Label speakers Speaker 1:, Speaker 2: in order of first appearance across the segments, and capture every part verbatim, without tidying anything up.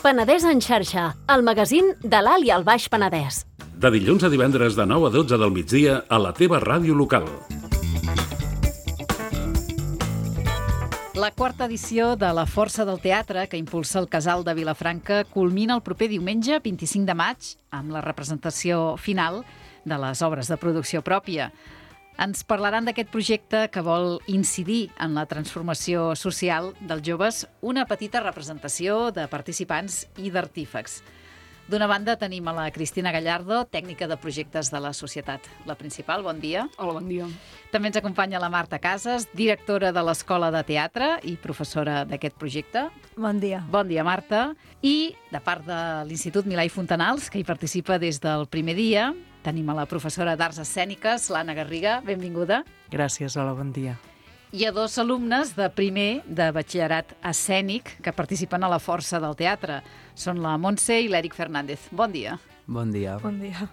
Speaker 1: Penedès en xarxa, el magazín de l'Alt i el Baix Penedès.
Speaker 2: De dilluns a divendres de nou a dotze del migdia a la teva ràdio local.
Speaker 3: La quarta edició de la Força del Teatre, que impulsa el Casal de Vilafranca, culmina el proper diumenge, vint-i-cinc de maig, amb la representació final de les obres de producció pròpia. Ens parlaran d'aquest projecte que vol incidir en la transformació social dels joves, una petita representació de participants i d'artífecs. D'una banda tenim a la Cristina Gallardo, tècnica de projectes de la societat. La principal, bon dia.
Speaker 4: Hola, bon dia.
Speaker 3: També ens acompanya la Marta Casas, directora de l'Escola de Teatre i professora d'aquest projecte.
Speaker 5: Bon dia.
Speaker 3: Bon dia, Marta. I, de part de l'Institut Milà i Fontanals, que hi participa des del primer dia, tenim a la professora d'Arts Escèniques, l'Anna Garriga. Benvinguda.
Speaker 6: Gràcies, hola, bon dia.
Speaker 3: I a dos alumnes de primer de batxillerat escènic que participen a la Força del Teatre. Són la Montse i l'Eric Fernández. Bon dia.
Speaker 6: Bon dia.
Speaker 5: Bon dia.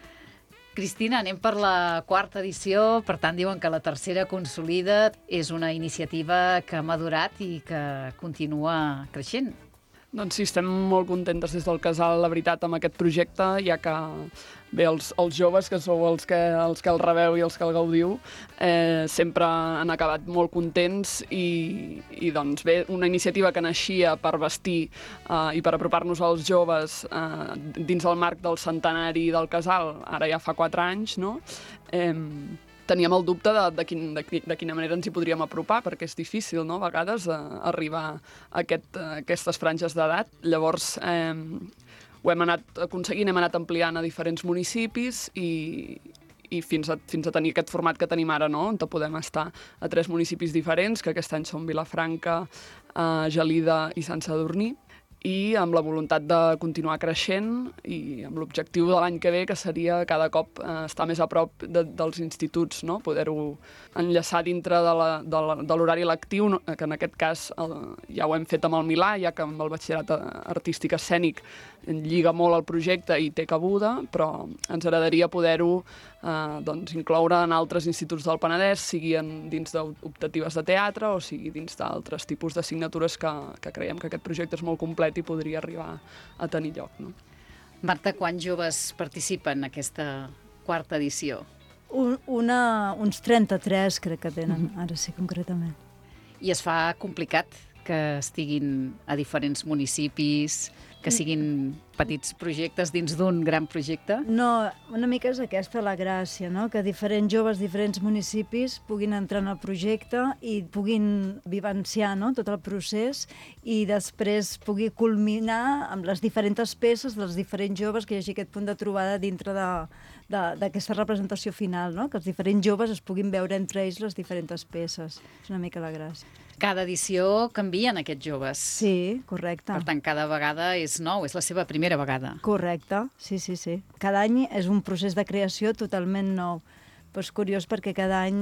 Speaker 3: Cristina, anem per la quarta edició, per tant diuen que la tercera consolida és una iniciativa que ha madurat i que continua creixent.
Speaker 4: Doncs sí, estem molt contentes des del Casal, la veritat, amb aquest projecte, ja que bé, els, els joves, que sou els que, els que el rebeu i els que el gaudiu, eh, sempre han acabat molt contents i, i doncs bé, una iniciativa que naixia per vestir eh, i per apropar-nos als joves eh, dins el marc del centenari del Casal, ara ja fa quatre anys, no? Eh, Teníem el dubte de, de, quin, de, de quina manera ens hi podríem apropar, perquè és difícil, no?, a vegades, a, a arribar a, aquest, a aquestes franges d'edat. Llavors, eh, ho hem anat aconseguint, hem anat ampliant a diferents municipis i, i fins, a, fins a tenir aquest format que tenim ara, no?, on podem estar a tres municipis diferents, que aquest any són Vilafranca, eh, Gelida i Sant Sadurní, i amb la voluntat de continuar creixent i amb l'objectiu de l'any que ve, que seria cada cop eh, estar més a prop de, dels instituts, no? Poder-ho enllaçar dintre de la, de la, de l'horari lectiu, no? Que en aquest cas el, ja ho hem fet amb el Milà, ja que amb el batxillerat artístic escènic lliga molt el projecte i té cabuda, però ens agradaria poder-ho eh, doncs, incloure en altres instituts del Penedès, sigui en, dins d'optatives de teatre o sigui dins d'altres tipus d'assignatures que, que creiem que aquest projecte és molt complet i podria arribar a tenir lloc, no?
Speaker 3: Marta, quants joves participen en aquesta quarta edició?
Speaker 5: Un, una, uns trenta-tres crec que tenen, ara sí, concretament.
Speaker 3: I es fa complicat que estiguin a diferents municipis, que siguin petits projectes dins d'un gran projecte?
Speaker 5: No, una mica és aquesta la gràcia, no? Que diferents joves, diferents municipis puguin entrar en el projecte i puguin vivenciar, no?, tot el procés i després pugui culminar amb les diferents peces dels diferents joves, que hi hagi aquest punt de trobada dintre de, de, d'aquesta representació final, no?, que els diferents joves es puguin veure entre ells les diferents peces. És una mica la gràcia.
Speaker 3: Cada edició canvien aquests joves.
Speaker 5: Sí, correcte.
Speaker 3: Per tant, cada vegada és nou, és la seva primera vegada.
Speaker 5: Correcte, sí, sí, sí. Cada any és un procés de creació totalment nou. Però és curiós perquè cada any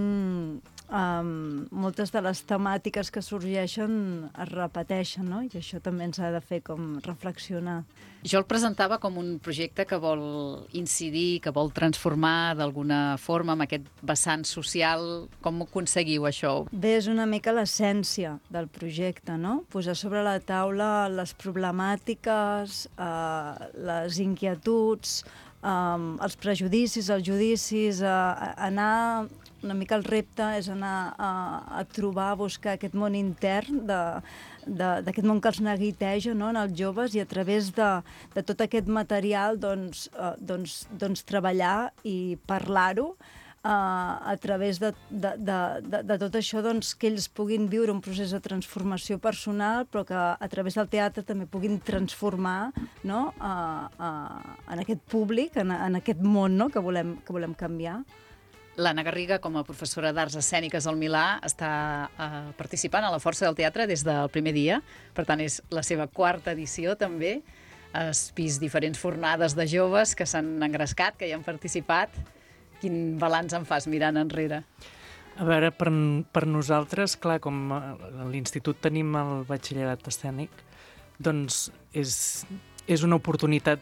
Speaker 5: um, moltes de les temàtiques que sorgeixen es repeteixen, no? I això també ens ha de fer com reflexionar.
Speaker 3: Jo el presentava com un projecte que vol incidir, que vol transformar d'alguna forma amb aquest vessant social. Com ho aconseguiu, això?
Speaker 5: Bé, és una mica l'essència del projecte, no? Posar sobre la taula les problemàtiques, eh, les inquietuds, Um, els prejudicis, els judicis, uh, anar, una mica el repte és anar a, a trobar, a buscar aquest món intern de, de, d'aquest món que els neguiteja, no?, en els joves, i a través de, de tot aquest material doncs, uh, doncs, doncs treballar i parlar-ho, Uh, a través de, de, de, de, de tot això, doncs, que ells puguin viure un procés de transformació personal, però que a través del teatre també puguin transformar, no?, uh, uh, en aquest públic, en, en aquest món, no?, que volem, que volem canviar.
Speaker 3: L'Anna Garriga, com a professora d'Arts Escèniques al Milà, està uh, participant a la Força del Teatre des del primer dia, per tant és la seva quarta edició també. Has vist diferents fornades de joves que s'han engrescat, que hi han participat. Quin balanç en fas mirant enrere?
Speaker 6: A veure, per, per nosaltres, clar, com a l'institut tenim el batxillerat escènic, doncs és, és una oportunitat,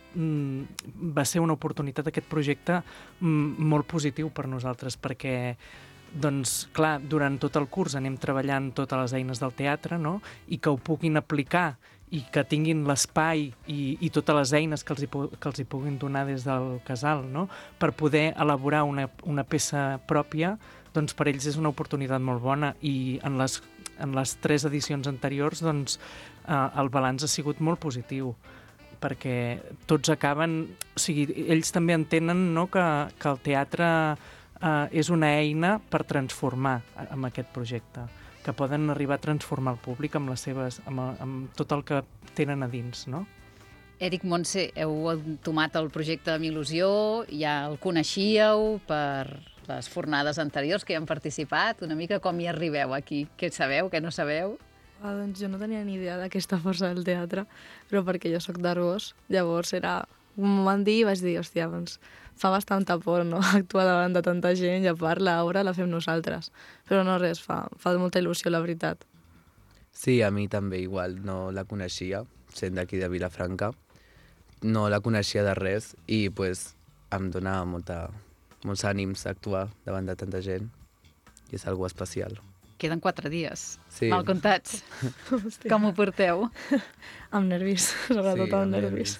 Speaker 6: va ser una oportunitat aquest projecte molt positiu per nosaltres, perquè doncs, clar, durant tot el curs anem treballant totes les eines del teatre, no?, i que ho puguin aplicar i que tinguin l'espai i, i totes les eines que els, hi, que els hi puguin donar des del casal, no? Per poder elaborar una, una peça pròpia, doncs per ells és una oportunitat molt bona, i en les, en les tres edicions anteriors doncs, eh, el balanç ha sigut molt positiu, perquè tots acaben... O sigui, ells també entenen, no, que, que el teatre eh, és una eina per transformar amb aquest projecte, que poden arribar a transformar el públic amb, les seves, amb, amb tot el que tenen a dins, no?
Speaker 3: Eric, Montse, heu entomat el projecte amb il·lusió, ja el coneixíeu per les fornades anteriors que hi han participat. Una mica com hi arribeu aquí? Què sabeu, què no sabeu?
Speaker 7: Ah, doncs jo no tenia ni idea d'aquesta força del teatre, però perquè jo sóc d'Argos, llavors era... M'ho van dir i vaig dir, hòstia, doncs fa bastanta por, no?, actuar davant de tanta gent, i a part l'obra la fem nosaltres. Però no res, fa, fa molta il·lusió, la veritat.
Speaker 8: Sí, a mi també igual, no la coneixia, sent d'aquí de Vilafranca. No la coneixia de res i pues, em dona molta, molts ànims actuar davant de tanta gent i és algo especial.
Speaker 3: Queden quatre dies,
Speaker 8: sí.
Speaker 3: Mal comptats. Com ho porteu?
Speaker 7: Amb nervis, sobretot
Speaker 8: sí,
Speaker 7: amb nervis.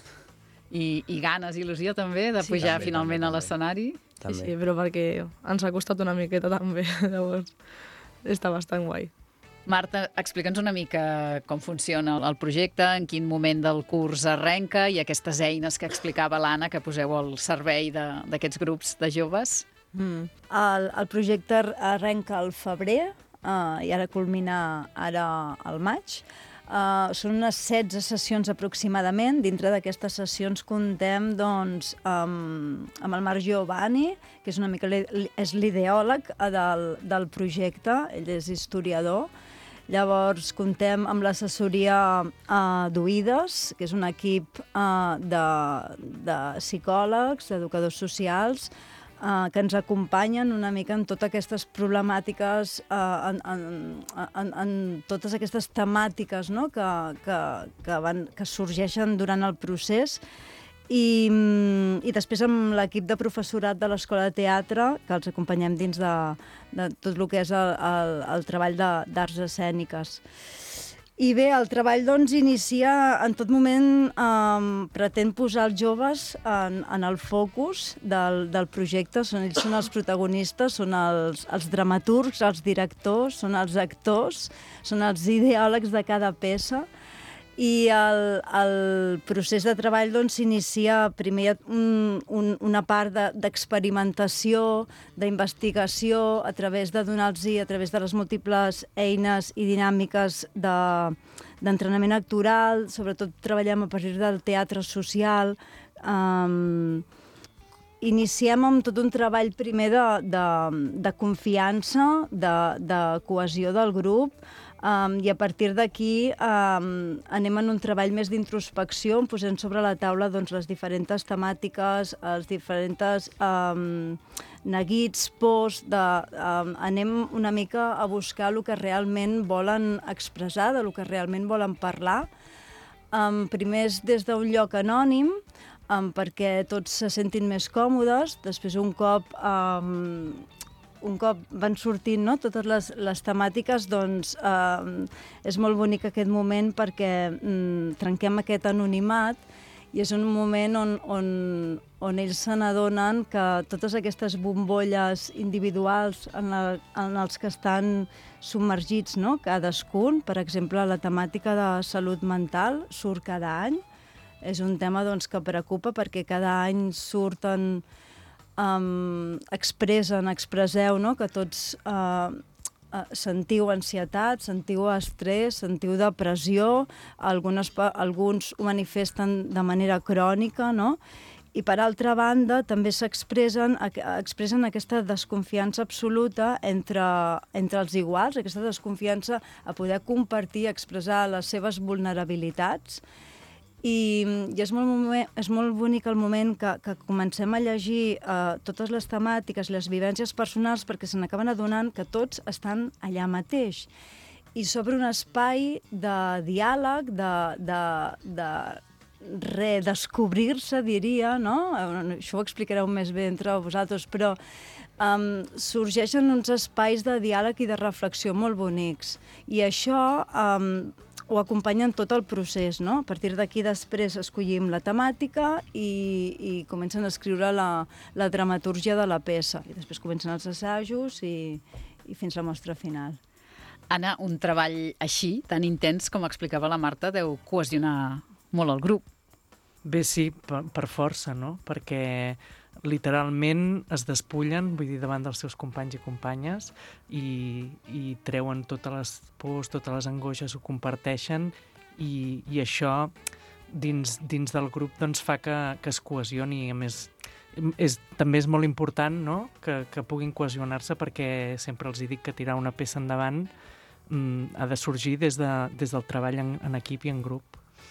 Speaker 3: I, I ganes, il·lusió també, de
Speaker 7: sí,
Speaker 3: pujar
Speaker 8: també,
Speaker 3: finalment
Speaker 8: també,
Speaker 3: a l'escenari?
Speaker 8: També.
Speaker 7: Sí, sí, però perquè ens ha costat una miqueta també, llavors està bastant guai.
Speaker 3: Marta, explica'ns una mica com funciona el projecte, en quin moment del curs arrenca i aquestes eines que explicava l'Anna que poseu al servei d'aquests grups de joves.
Speaker 5: Mm. El, el projecte arrenca al febrer uh, i ara culmina ara al maig. Uh, són unes setze sessions aproximadament. Dintre d'aquestes sessions contem doncs, um, amb el Marc Giovanni, que és una mica és l'ideòleg del, del projecte, ell és historiador. Llavors contem amb l'assessoria uh, d'Oïdes, que és un equip uh, de, de psicòlegs, d'educadors socials, Uh, que ens acompanyen una mica en totes aquestes problemàtiques, uh, en, en, en, en totes aquestes temàtiques, no?, que, que, que, van, que sorgeixen durant el procés. I, i després amb l'equip de professorat de l'Escola de Teatre, que els acompanyem dins de, de tot el que és el, el, el treball d'arts escèniques. I bé, el treball doncs inicia en tot moment, eh, pretén posar els joves en, en el focus del, del projecte. Són, ells són els protagonistes, són els, els dramaturgs, els directors, són els actors, són els ideòlegs de cada peça. I el, el procés de treball doncs, s'inicia primer un, un, una part d'experimentació, de, d'investigació, a través de donar-los, a través de les múltiples eines i dinàmiques d'entrenament de, actoral, sobretot treballem a partir del teatre social. Um, iniciem amb tot un treball primer de, de, de confiança, de, de cohesió del grup, Um, i a partir d'aquí um, anem en un treball més d'introspecció, posant sobre la taula doncs, les diferents temàtiques, els diferents um, neguits, pors, de, um, anem una mica a buscar el que realment volen expressar, de el que realment volen parlar. Um, primer és des d'un lloc anònim, um, perquè tots se sentin més còmodes, després un cop... Um, un cop van sortint, no?, totes les, les temàtiques, doncs eh, és molt bonic aquest moment perquè mm, trenquem aquest anonimat i és un moment on, on, on ells se n'adonen que totes aquestes bombolles individuals en, la, en els que estan submergits, no?, cadascun, per exemple, la temàtica de salut mental surt cada any. És un tema doncs, que preocupa perquè cada any surten... Um, expressen, expresseu, no?, que tots uh, uh, sentiu ansietat, sentiu estrès, sentiu depressió, algunes, alguns ho manifesten de manera crònica, no?, i per altra banda també s'expressen expressen aquesta desconfiança absoluta entre, entre els iguals, aquesta desconfiança a poder compartir, expressar les seves vulnerabilitats. I, i és, molt, és molt bonic el moment que, que comencem a llegir eh, totes les temàtiques, les vivències personals, perquè se n'acaben adonant que tots estan allà mateix. I sobre un espai de diàleg, de, de, de redescobrir-se, diria, no? Això ho explicareu més bé entre vosaltres, però um, sorgeixen uns espais de diàleg i de reflexió molt bonics. I això... Um, ho acompanyen tot el procés, no? A partir d'aquí després escollim la temàtica i, i comencen a escriure la, la dramatúrgia de la peça. I després comencen els assajos i, i fins la mostra final.
Speaker 3: Anna, un treball així, tan intens com explicava la Marta, deu cohesionar molt el grup.
Speaker 6: Bé, sí, per, per força, no? Perquè literalment es despullen, vull dir, davant dels seus companys i companyes i, i treuen totes les pors, totes les angoixes, ho comparteixen i, i això dins, dins del grup doncs, fa que, que es cohesioni. A més, és, també és molt important, no?, que, que puguin cohesionar-se, perquè sempre els dic que tirar una peça endavant mm, ha de sorgir des, de, des del treball en, en equip i en grup.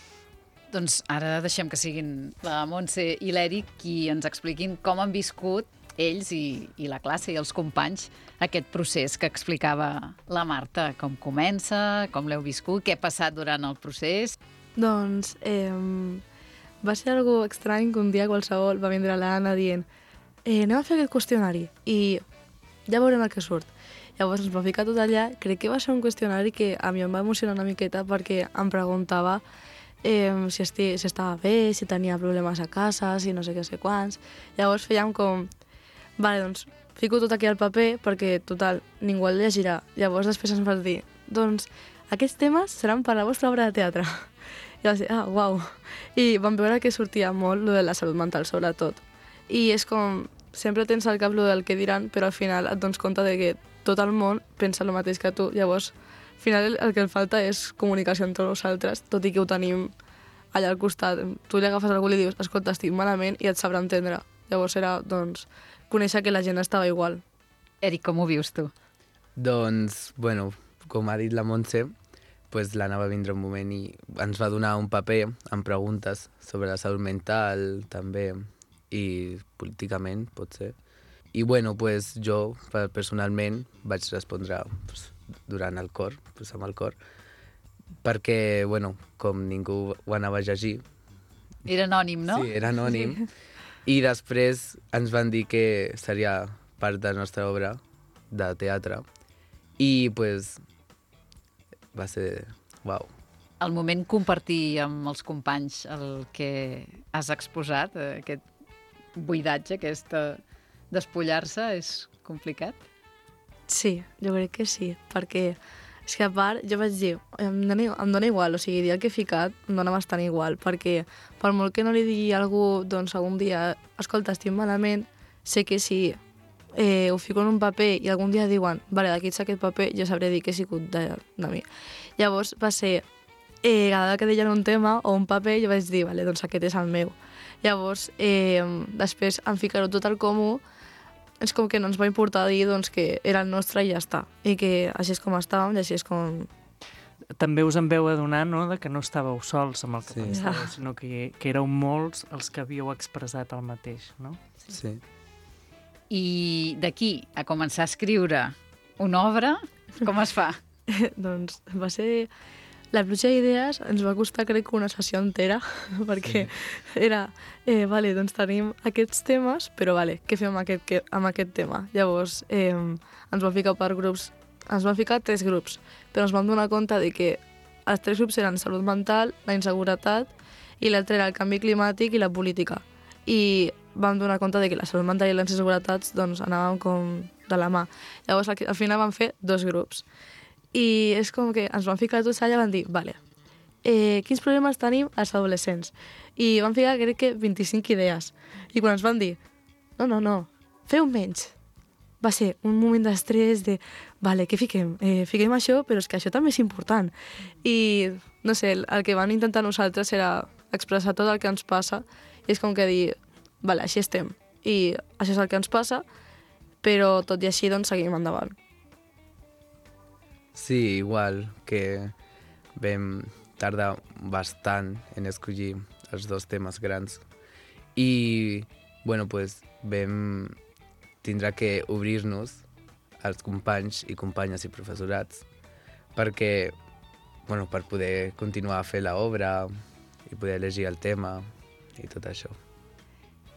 Speaker 3: Doncs ara deixem que siguin la Montse i l'Eric qui ens expliquin com han viscut ells i, i la classe i els companys aquest procés que explicava la Marta. Com comença, com l'heu viscut, què ha passat durant el procés?
Speaker 7: Doncs eh, va ser algo estrany que un dia qualsevol va vindre l'Anna dient eh, anem a fer aquest qüestionari i ja veurem el que surt. Llavors ens va ficar tot allà. Crec que va ser un qüestionari que a mi em va emocionar una miqueta perquè em preguntava Eh, si, esti, si estava bé, si tenia problemes a casa, si no sé què sé quants. Llavors fèiem com, vale, doncs fico tot aquí al paper perquè, total, ningú el llegirà. Llavors després ens vas dir, doncs aquests temes seran per la vostra obra de teatre. I vas dir, ah, uau. I vam veure que sortia molt lo de la salut mental, sobretot. I és com, sempre tens al cap lo del que diran, però al final et dones compte de que tot el món pensa el mateix que tu. Llavors, al final el que el falta és comunicació entre nosaltres, tot i que ho tenim allà al costat. Tu li agafes algú i li dius, escolta, estic malament, i et sabrà entendre. Llavors era, doncs, conèixer que la gent estava igual.
Speaker 3: Eric, com ho vius tu?
Speaker 8: Doncs, bueno, com ha dit la Montse, pues l'Anna va vindre un moment i ens va donar un paper amb preguntes sobre la salut mental, també, i políticament, pot ser. I, bueno, pues jo, personalment, vaig respondre pues, durant el cor, pues, amb el cor, perquè, bueno, com ningú ho anava a llegir...
Speaker 3: Era anònim, no?
Speaker 8: Sí, era anònim. I després ens van dir que seria part de la nostra obra de teatre. I, pues, va ser... Uau.
Speaker 3: El moment compartir amb els companys el que has exposat, aquest buidatge, aquesta despullar-se, és complicat?
Speaker 7: Sí, jo crec que sí, perquè és que a part jo vaig dir, em dona, em dona igual, o sigui, dir el que he ficat em dona bastant igual, perquè per molt que no li digui a algú, doncs algun dia, escolta, estic malament, sé que si eh, ho fico en un paper i algun dia diuen, vale, d'aquí ets aquest paper, jo sabré dir que he sigut de, de mi. Llavors va ser, eh, cada vegada que deien un tema o un paper, jo vaig dir, vale, doncs aquest és el meu. Llavors, eh, després en ficar-ho tot al comú, és com que no ens va importar dir doncs, que era el nostre i ja està. I que així és com estàvem i així és com...
Speaker 6: També us en veu adonar, no?, de que no estàveu sols amb el que sí. pensàveu, sinó que, que éreu molts els que havíeu expressat el mateix, no?
Speaker 8: Sí.
Speaker 3: I d'aquí a començar a escriure una obra, com es fa?
Speaker 7: Doncs va ser... La pluja d'idees ens va costar, crec, una sessió entera, perquè sí. era, eh, vale, doncs tenim aquests temes, però vale, què fem amb aquest, que, amb aquest tema? Llavors, eh, ens vam ficar per grups, ens vam ficar tres grups, però ens vam donar compte de que els tres grups eren salut mental, la inseguretat, i l'altre era el canvi climàtic i la política. I vam donar compte de que la salut mental i les inseguretats doncs, anàvem com de la mà. Llavors, al final vam fer dos grups. I és com que ens van ficar tots allà i van dir, vale, eh, quins problemes tenim els adolescents? I van ficar, crec que, vint-i-cinc idees. I quan ens van dir, no, no, no, feu menys. Va ser un moment d'estrès de, vale, què fiquem? Eh, fiquem això, però és que això també és important. I, no sé, el, el que van intentar nosaltres era expressar tot el que ens passa i és com que dir, vale, així estem. I això és el que ens passa, però tot i així, doncs, seguim endavant.
Speaker 8: Sí, igual que vam tardar bastant en escollir els dos temes grans i, bueno, pues vam tindre que obrir-nos als companys i companyes i professorats perquè, bueno, per poder continuar a fer l'obra i poder llegir el tema i tot això.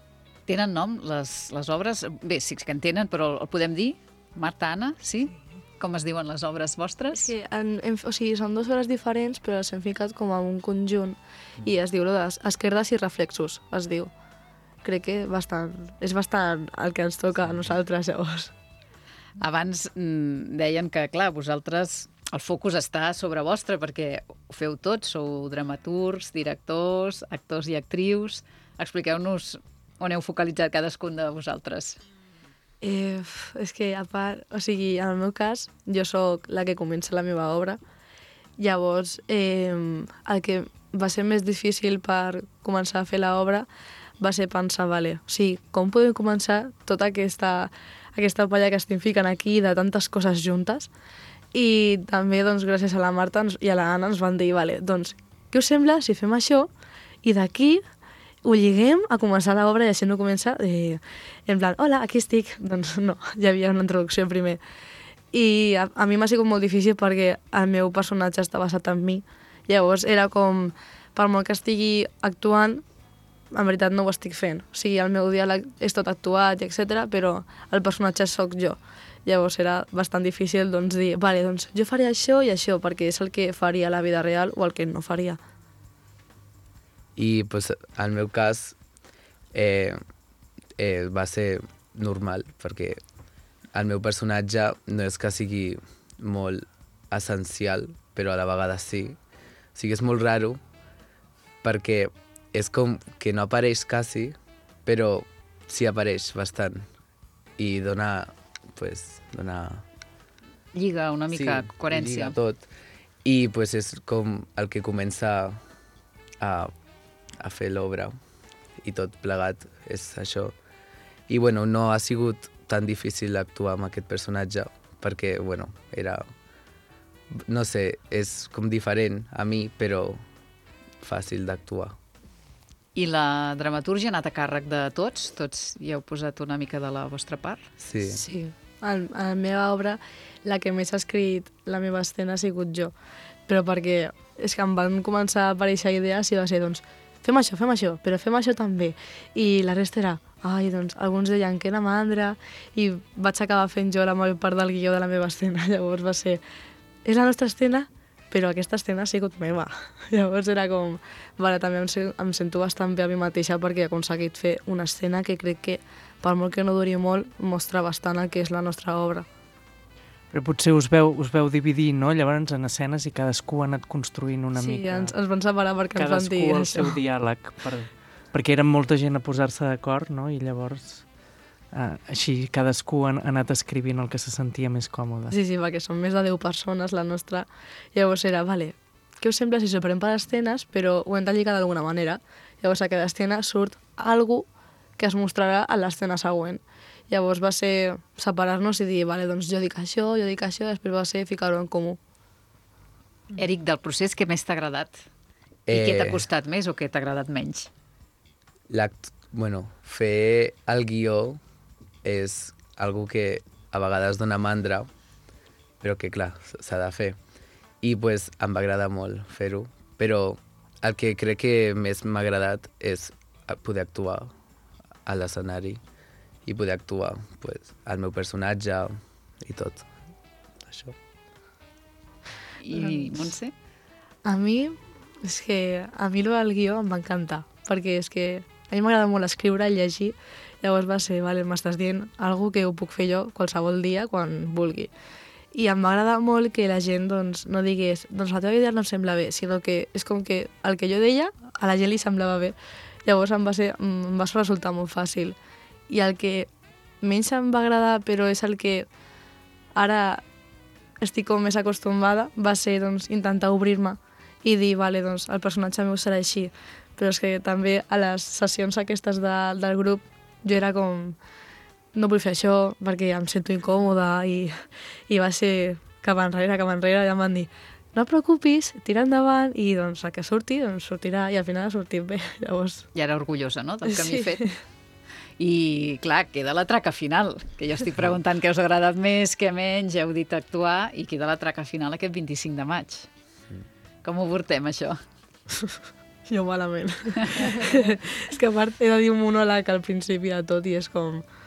Speaker 3: Tenen nom les, les obres? Bé, sí que en tenen, però el podem dir? Marta, Anna, sí? Com es diuen les obres vostres?
Speaker 7: És que en, en, o sigui, són dues obres diferents, però les hem ficat com a un conjunt i es diu lo d'Esquerdes i reflexos, es diu. Crec que bastant, és bastant el que ens toca a nosaltres, llavors.
Speaker 3: Abans mm, deien que, clar, vosaltres, el focus està sobre vostre perquè ho feu tots, sou dramaturgs, directors, actors i actrius. Expliqueu-nos on heu focalitzat cadascun de vosaltres.
Speaker 7: Eh, és que, a part, o sigui, en el meu cas, jo sóc la que comença la meva obra. Llavors, eh, el que va ser més difícil per començar a fer l'obra va ser pensar, vale, o sigui, com podem començar tota aquesta, aquesta palla que estem ficant aquí de tantes coses juntes? I també, doncs, gràcies a la Marta i a la Anna ens van dir, vale, doncs, què us sembla si fem això i d'aquí ho lliguem a començar l'obra i així no comença eh, en plan, hola, aquí estic. Doncs no, hi havia una introducció primer. I a, a mi m'ha sigut molt difícil perquè el meu personatge està basat en mi. Llavors era com, per molt que estigui actuant, en veritat no ho estic fent. O sigui, el meu diàleg és tot actuat, etcètera, però el personatge sóc jo. Llavors era bastant difícil doncs, dir, vale, doncs jo faré això i això, perquè és el que faria a la vida real o el que no faria.
Speaker 8: I pues, en el meu cas eh, eh, va ser normal, perquè el meu personatge no és que sigui molt essencial, però a la vegada sí. O sigui, és molt raro, perquè és com que no apareix quasi, però sí apareix bastant. I dona, pues, dona...
Speaker 3: Lliga una mica,
Speaker 8: sí,
Speaker 3: coherència.
Speaker 8: Lliga tot. I pues, és com el que comença a, a fer l'obra i tot plegat és això. I bueno, no ha sigut tan difícil actuar amb aquest personatge perquè, bueno, era... No sé, és com diferent a mi, però fàcil d'actuar.
Speaker 3: I la dramatúrgia ha anat a càrrec de tots? Tots hi heu posat una mica de la vostra part?
Speaker 8: Sí.
Speaker 7: Sí. En, en la meva obra, la que més ha escrit la meva escena ha sigut jo. Però perquè és que em van començar a aparèixer idees i va ser, doncs, fem això, fem això, però fem això també. I la resta era, ai, doncs, alguns deien que era mandra, i vaig acabar fent jo la major part del guió de la meva escena. Llavors va ser, és la nostra escena, però aquesta escena ha sigut meva. Llavors era com, vale, també em, em sento bastant bé a mi mateixa perquè he aconseguit fer una escena que crec que, per molt que no duri molt, mostra bastant el que és la nostra obra.
Speaker 6: Però potser us veu, us veu dividir, no? Llavors en escenes i cadascú ha anat construint una
Speaker 7: sí,
Speaker 6: mica...
Speaker 7: Sí, ens, ens van separar perquè ens van dir
Speaker 6: cadascú el
Speaker 7: això.
Speaker 6: seu diàleg, per, perquè eren molta gent a posar-se d'acord, no? I llavors... Uh, així cadascú ha anat escrivint el que se sentia més còmode.
Speaker 7: Sí, sí, perquè són més de deu persones, la nostra. Llavors era, vale, què us sembla si separem per escenes, però ho hem de lligar d'alguna manera? Llavors a cada escena surt algú que es mostrarà a l'escena següent. Llavors va ser separar-nos i dir, vale, doncs jo dic això, jo dic això, i després va ser ficar-ho en comú.
Speaker 3: Eric, del procés, què més t'ha agradat? I
Speaker 8: Eh...
Speaker 3: què t'ha costat més o què t'ha agradat menys?
Speaker 8: L'act... Bueno, fer el guió és algo que a vegades dona mandra, però que, clar, s'ha de fer. I pues, em va agradar molt fer-ho, però el que crec que més m'ha agradat és poder actuar a l'escenari i poder actuar pues, el meu personatge i tot. Això.
Speaker 3: I Montse?
Speaker 7: A mi, és que a mi el guió em va encantar, perquè és que a mi m'agrada molt escriure, llegir, llavors va ser, vale, m'estàs dient alguna que ho puc fer jo qualsevol dia, quan vulgui. I em va agradar molt que la gent doncs, no digués, doncs la teva idea no em sembla bé, sinó que és com que el que jo deia a la gent li semblava bé. Llavors em va, ser, em va resultar molt fàcil. I el que menys em va agradar, però és el que ara estic com més acostumada, va ser doncs, intentar obrir-me i dir, vale, doncs, el personatge meu serà així. Però és que també a les sessions aquestes de, del grup jo era com, no vull fer això perquè em sento incòmoda i, i va ser cap enrere, cap enrere, i em van dir, no et preocupis, tira endavant i doncs el que surti, doncs sortirà i al final ha sortit bé. Llavors...
Speaker 3: Ja era orgullosa, no?, del camí
Speaker 7: sí.
Speaker 3: fet. I, clar, queda la traca final, que jo estic preguntant què us ha agradat més, què menys, ja heu dit actuar, i queda la traca final aquest vint-i-cinc de maig. Com ho portem, això?
Speaker 7: Jo malament. És que a part he de dir un monòleg al principi de tot i és com...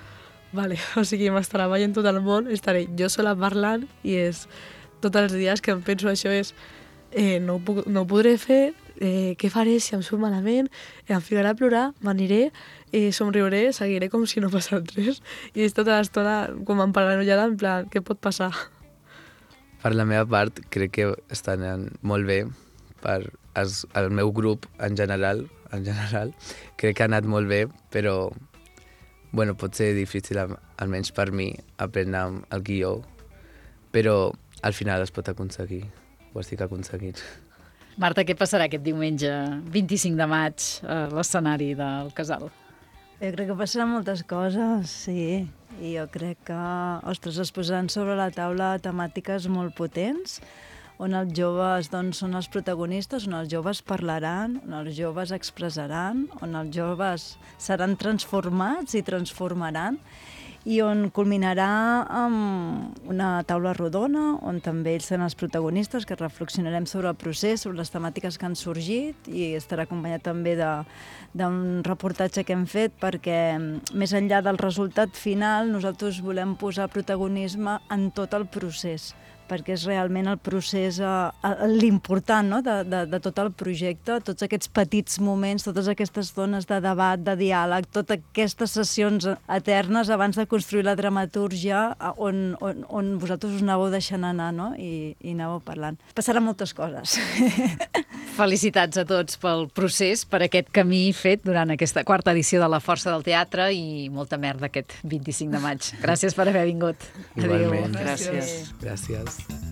Speaker 7: vale, o sigui, m'estarà veient tot el món, estaré jo sola parlant i és tots els dies que em penso això és eh, no, ho puc, no ho podré fer, eh, què faré si em surt malament, eh, em ficaré a plorar, m'aniré, eh, somriuré, seguiré com si no passat res i és tota l'estona com em paranoiada en plan, què pot passar?
Speaker 8: Per la meva part, crec que està anant molt bé per es, el meu grup en general, en general, crec que ha anat molt bé, però bueno, pot ser difícil, almenys per mi, aprendre el guió, però al final es pot aconseguir, ho estic aconseguint.
Speaker 3: Marta, què passarà aquest diumenge vint-i-cinc de maig a l'escenari del Casal?
Speaker 5: Jo crec que passaran moltes coses, sí. I jo crec que, ostres, es posaran sobre la taula temàtiques molt potents, on els joves doncs, són els protagonistes, on els joves parlaran, on els joves expressaran, on els joves seran transformats i transformaran, i on culminarà amb una taula rodona, on també ells seran els protagonistes, que reflexionarem sobre el procés, sobre les temàtiques que han sorgit, i estarà acompanyat també de, d'un reportatge que hem fet, perquè més enllà del resultat final, nosaltres volem posar protagonisme en tot el procés, perquè és realment el procés eh, l'important, no? de, de, de tot el projecte, tots aquests petits moments, totes aquestes zones de debat, de diàleg, totes aquestes sessions eternes abans de construir la dramatúrgia on, on, on vosaltres us anàveu deixant anar, no? I, i anàveu parlant. Passaran moltes coses.
Speaker 3: Felicitats a tots pel procés, per aquest camí fet durant aquesta quarta edició de La Força del Teatre i molta merda aquest vint-i-cinc de maig. Gràcies per haver vingut.
Speaker 8: Igualment.
Speaker 3: Adéu.
Speaker 6: Gràcies.
Speaker 8: Gràcies.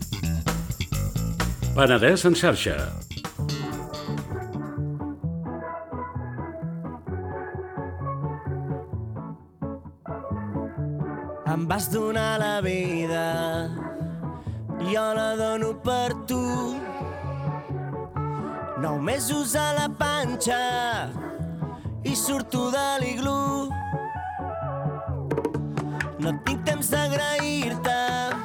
Speaker 2: Penedès en xarxa.
Speaker 9: Em vas donar la vida, jo la dono per tu. Nou mesos a la panxa i surto de l'iglú. No tinc temps d'agrair-te.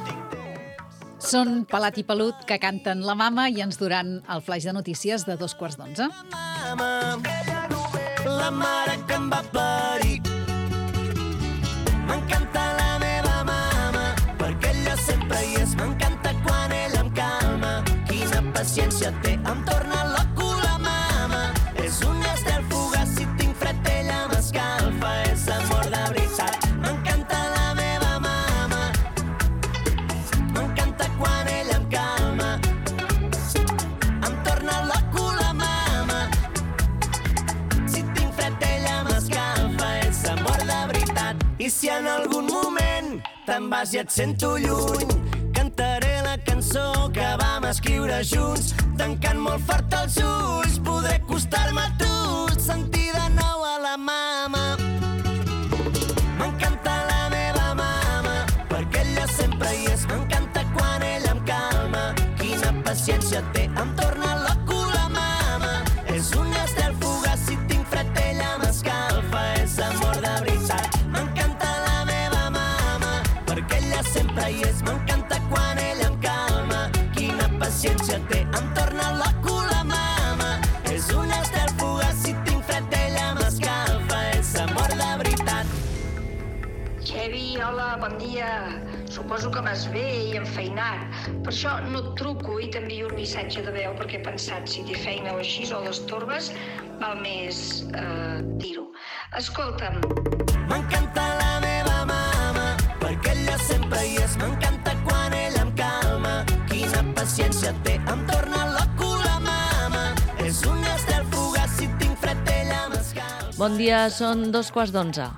Speaker 3: Són Pelat i Pelut, que canten La Mama i ens duran el flaix de notícies de dos quarts d'onze.
Speaker 9: Mama, la mare que em va parir. M'encanta la meva mama, perquè ella sempre hi és. M'encanta quan ella em calma. Quina paciència té, em torna loco la mama. És un estel fugaç, si tinc fred ella m'escalfa. És amor de veritat. M'encanta la meva mama. M'encanta quan ella em calma. Em torna loco la mama. Si tinc fred ella m'escalfa. És amor de veritat. I si en algun moment te'n vas i et sento lluny, cantaré la cançó que vam escriure junts. Tancant molt fort els ulls podré acostar-me a tu, sentir de nou a la mama. M'encanta la meva mama, perquè ella sempre hi és. M'encanta quan ella em calma. Quina paciència té, em torna loco la mama. És un estel fugaç, si tinc fred ella m'escalfa. És amor de veritat. M'encanta la meva mama, perquè ella sempre hi és. M'encanta quan ella em calma. Quina paciència té, em torna loco la mama. És un estel fugaç, si tinc fred ella m'escalfa. És amor de veritat.
Speaker 10: Xevi, hola, bon dia. Suposo que vas bé i enfeinat. Per això no et truco i t'envio un missatge de veu, perquè he pensat, si té feina o així o l'estorbes, val més eh, dir-ho. Escolta'm.
Speaker 9: M'encanta la meva mama, perquè ella sempre hi és. M'encanta quan ella em calma. Quina paciència té, em torna loco la mama. És un estel fugaç, si tinc fred ella m'escalfa.
Speaker 11: Bon dia, són dos quarts d'onze.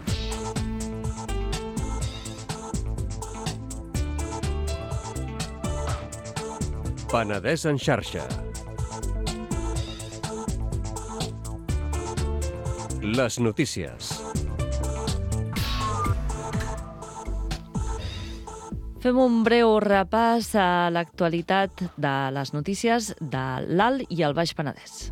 Speaker 12: Penedès en xarxa. Les notícies.
Speaker 11: Fem un breu repàs a l'actualitat de les notícies de l'Alt i el Baix Penedès.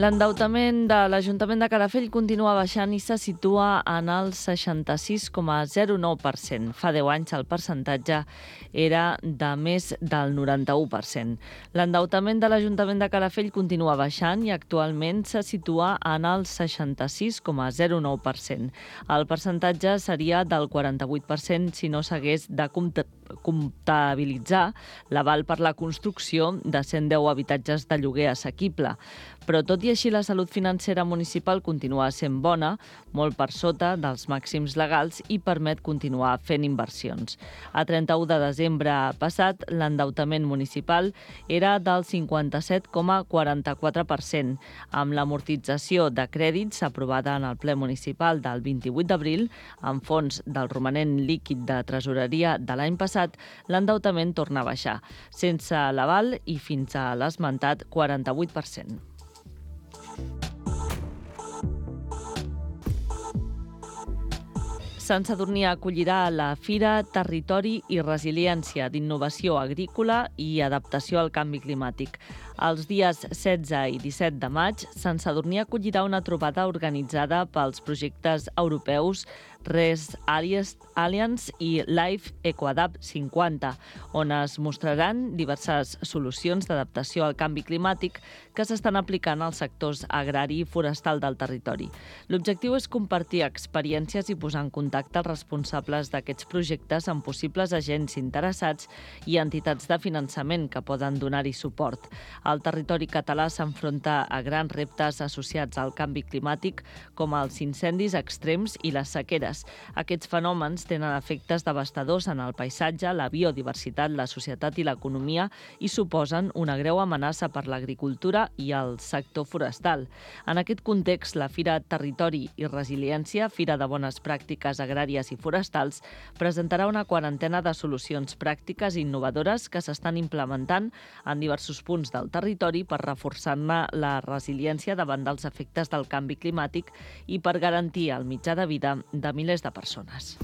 Speaker 11: L'endeutament de l'Ajuntament de Calafell continua baixant i se situa en el seixanta-sis coma zero nou per cent. Fa deu anys el percentatge era de més del noranta-u per cent. L'endeutament de l'Ajuntament de Calafell continua baixant i actualment se situa en el seixanta-sis coma zero nou per cent. El percentatge seria del quaranta-vuit per cent si no s'hagués de comptabilitzar l'aval per la construcció de cent deu habitatges de lloguer assequible. Però tot i així la salut financera municipal continua sent bona, molt per sota dels màxims legals i permet continuar fent inversions. A trenta-u de desembre passat, l'endeutament municipal era del cinquanta-set coma quaranta-quatre per cent. Amb l'amortització de crèdits aprovada en el ple municipal del vint-i-vuit d'abril, amb fons del romanent líquid de tresoreria de l'any passat, l'endeutament torna a baixar, sense l'aval i fins a l'esmentat quaranta-vuit per cent. Sant Sadurní acollirà la Fira Territori i Resiliència d'Innovació Agrícola i Adaptació al Canvi Climàtic. Els dies setze i disset de maig, Sant Sadurní acollirà una trobada organitzada pels projectes europeus Res Alliance i Life EcoAdapt cinquanta, on es mostraran diverses solucions d'adaptació al canvi climàtic que s'estan aplicant als sectors agrari i forestal del territori. L'objectiu és compartir experiències i posar en contacte els responsables d'aquests projectes amb possibles agents interessats i entitats de finançament que poden donar-hi suport. El territori català s'enfronta a grans reptes associats al canvi climàtic, com els incendis extrems i les sequeres. Aquests fenòmens tenen efectes devastadors en el paisatge, la biodiversitat, la societat i l'economia i suposen una greu amenaça per l'agricultura i el sector forestal. En aquest context, la Fira Territori i Resiliència, Fira de Bones Pràctiques Agràries i Forestals, presentarà una quarantena de solucions pràctiques i innovadores que s'estan implementant en diversos punts del territori per reforçar-ne la resiliència davant dels efectes del canvi climàtic i per garantir el mitjà de vida de milers de persones.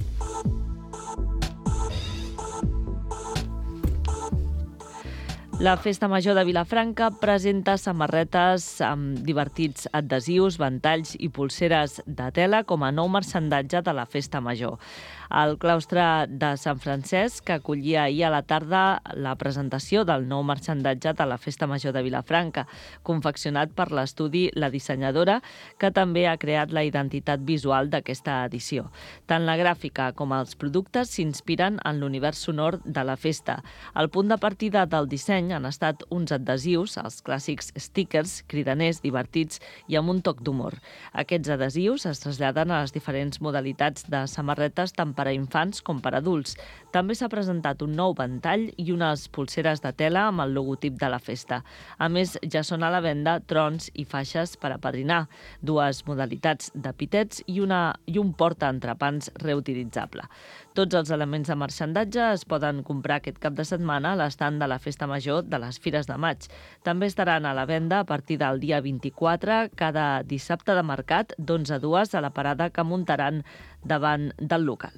Speaker 11: La Festa Major de Vilafranca presenta samarretes amb divertits adhesius, ventalls i pulseres de tela com a nou marxandatge de la Festa Major. El claustre de Sant Francesc, que acollia ahir a la tarda la presentació del nou marxandatge de la Festa Major de Vilafranca, confeccionat per l'estudi La Dissenyadora, que també ha creat la identitat visual d'aquesta edició. Tant la gràfica com els productes s'inspiren en l'univers sonor de la festa. El punt de partida del disseny han estat uns adhesius, els clàssics stickers, cridaners, divertits i amb un toc d'humor. Aquests adhesius es traslladen a les diferents modalitats de samarretes tant per a infants com per a adults. També s'ha presentat un nou ventall i unes pulseres de tela amb el logotip de la festa. A més, ja són a la venda trons i faixes per apadrinar, dues modalitats d'epitets i, una, i un porta-entrepans reutilitzable. Tots els elements de marxandatge es poden comprar aquest cap de setmana a l'estand de la Festa Major de les Fires de Maig. També estaran a la venda a partir del dia vint-i-quatre, cada dissabte de mercat, d'onze a dues, a la parada que muntaran davant del local.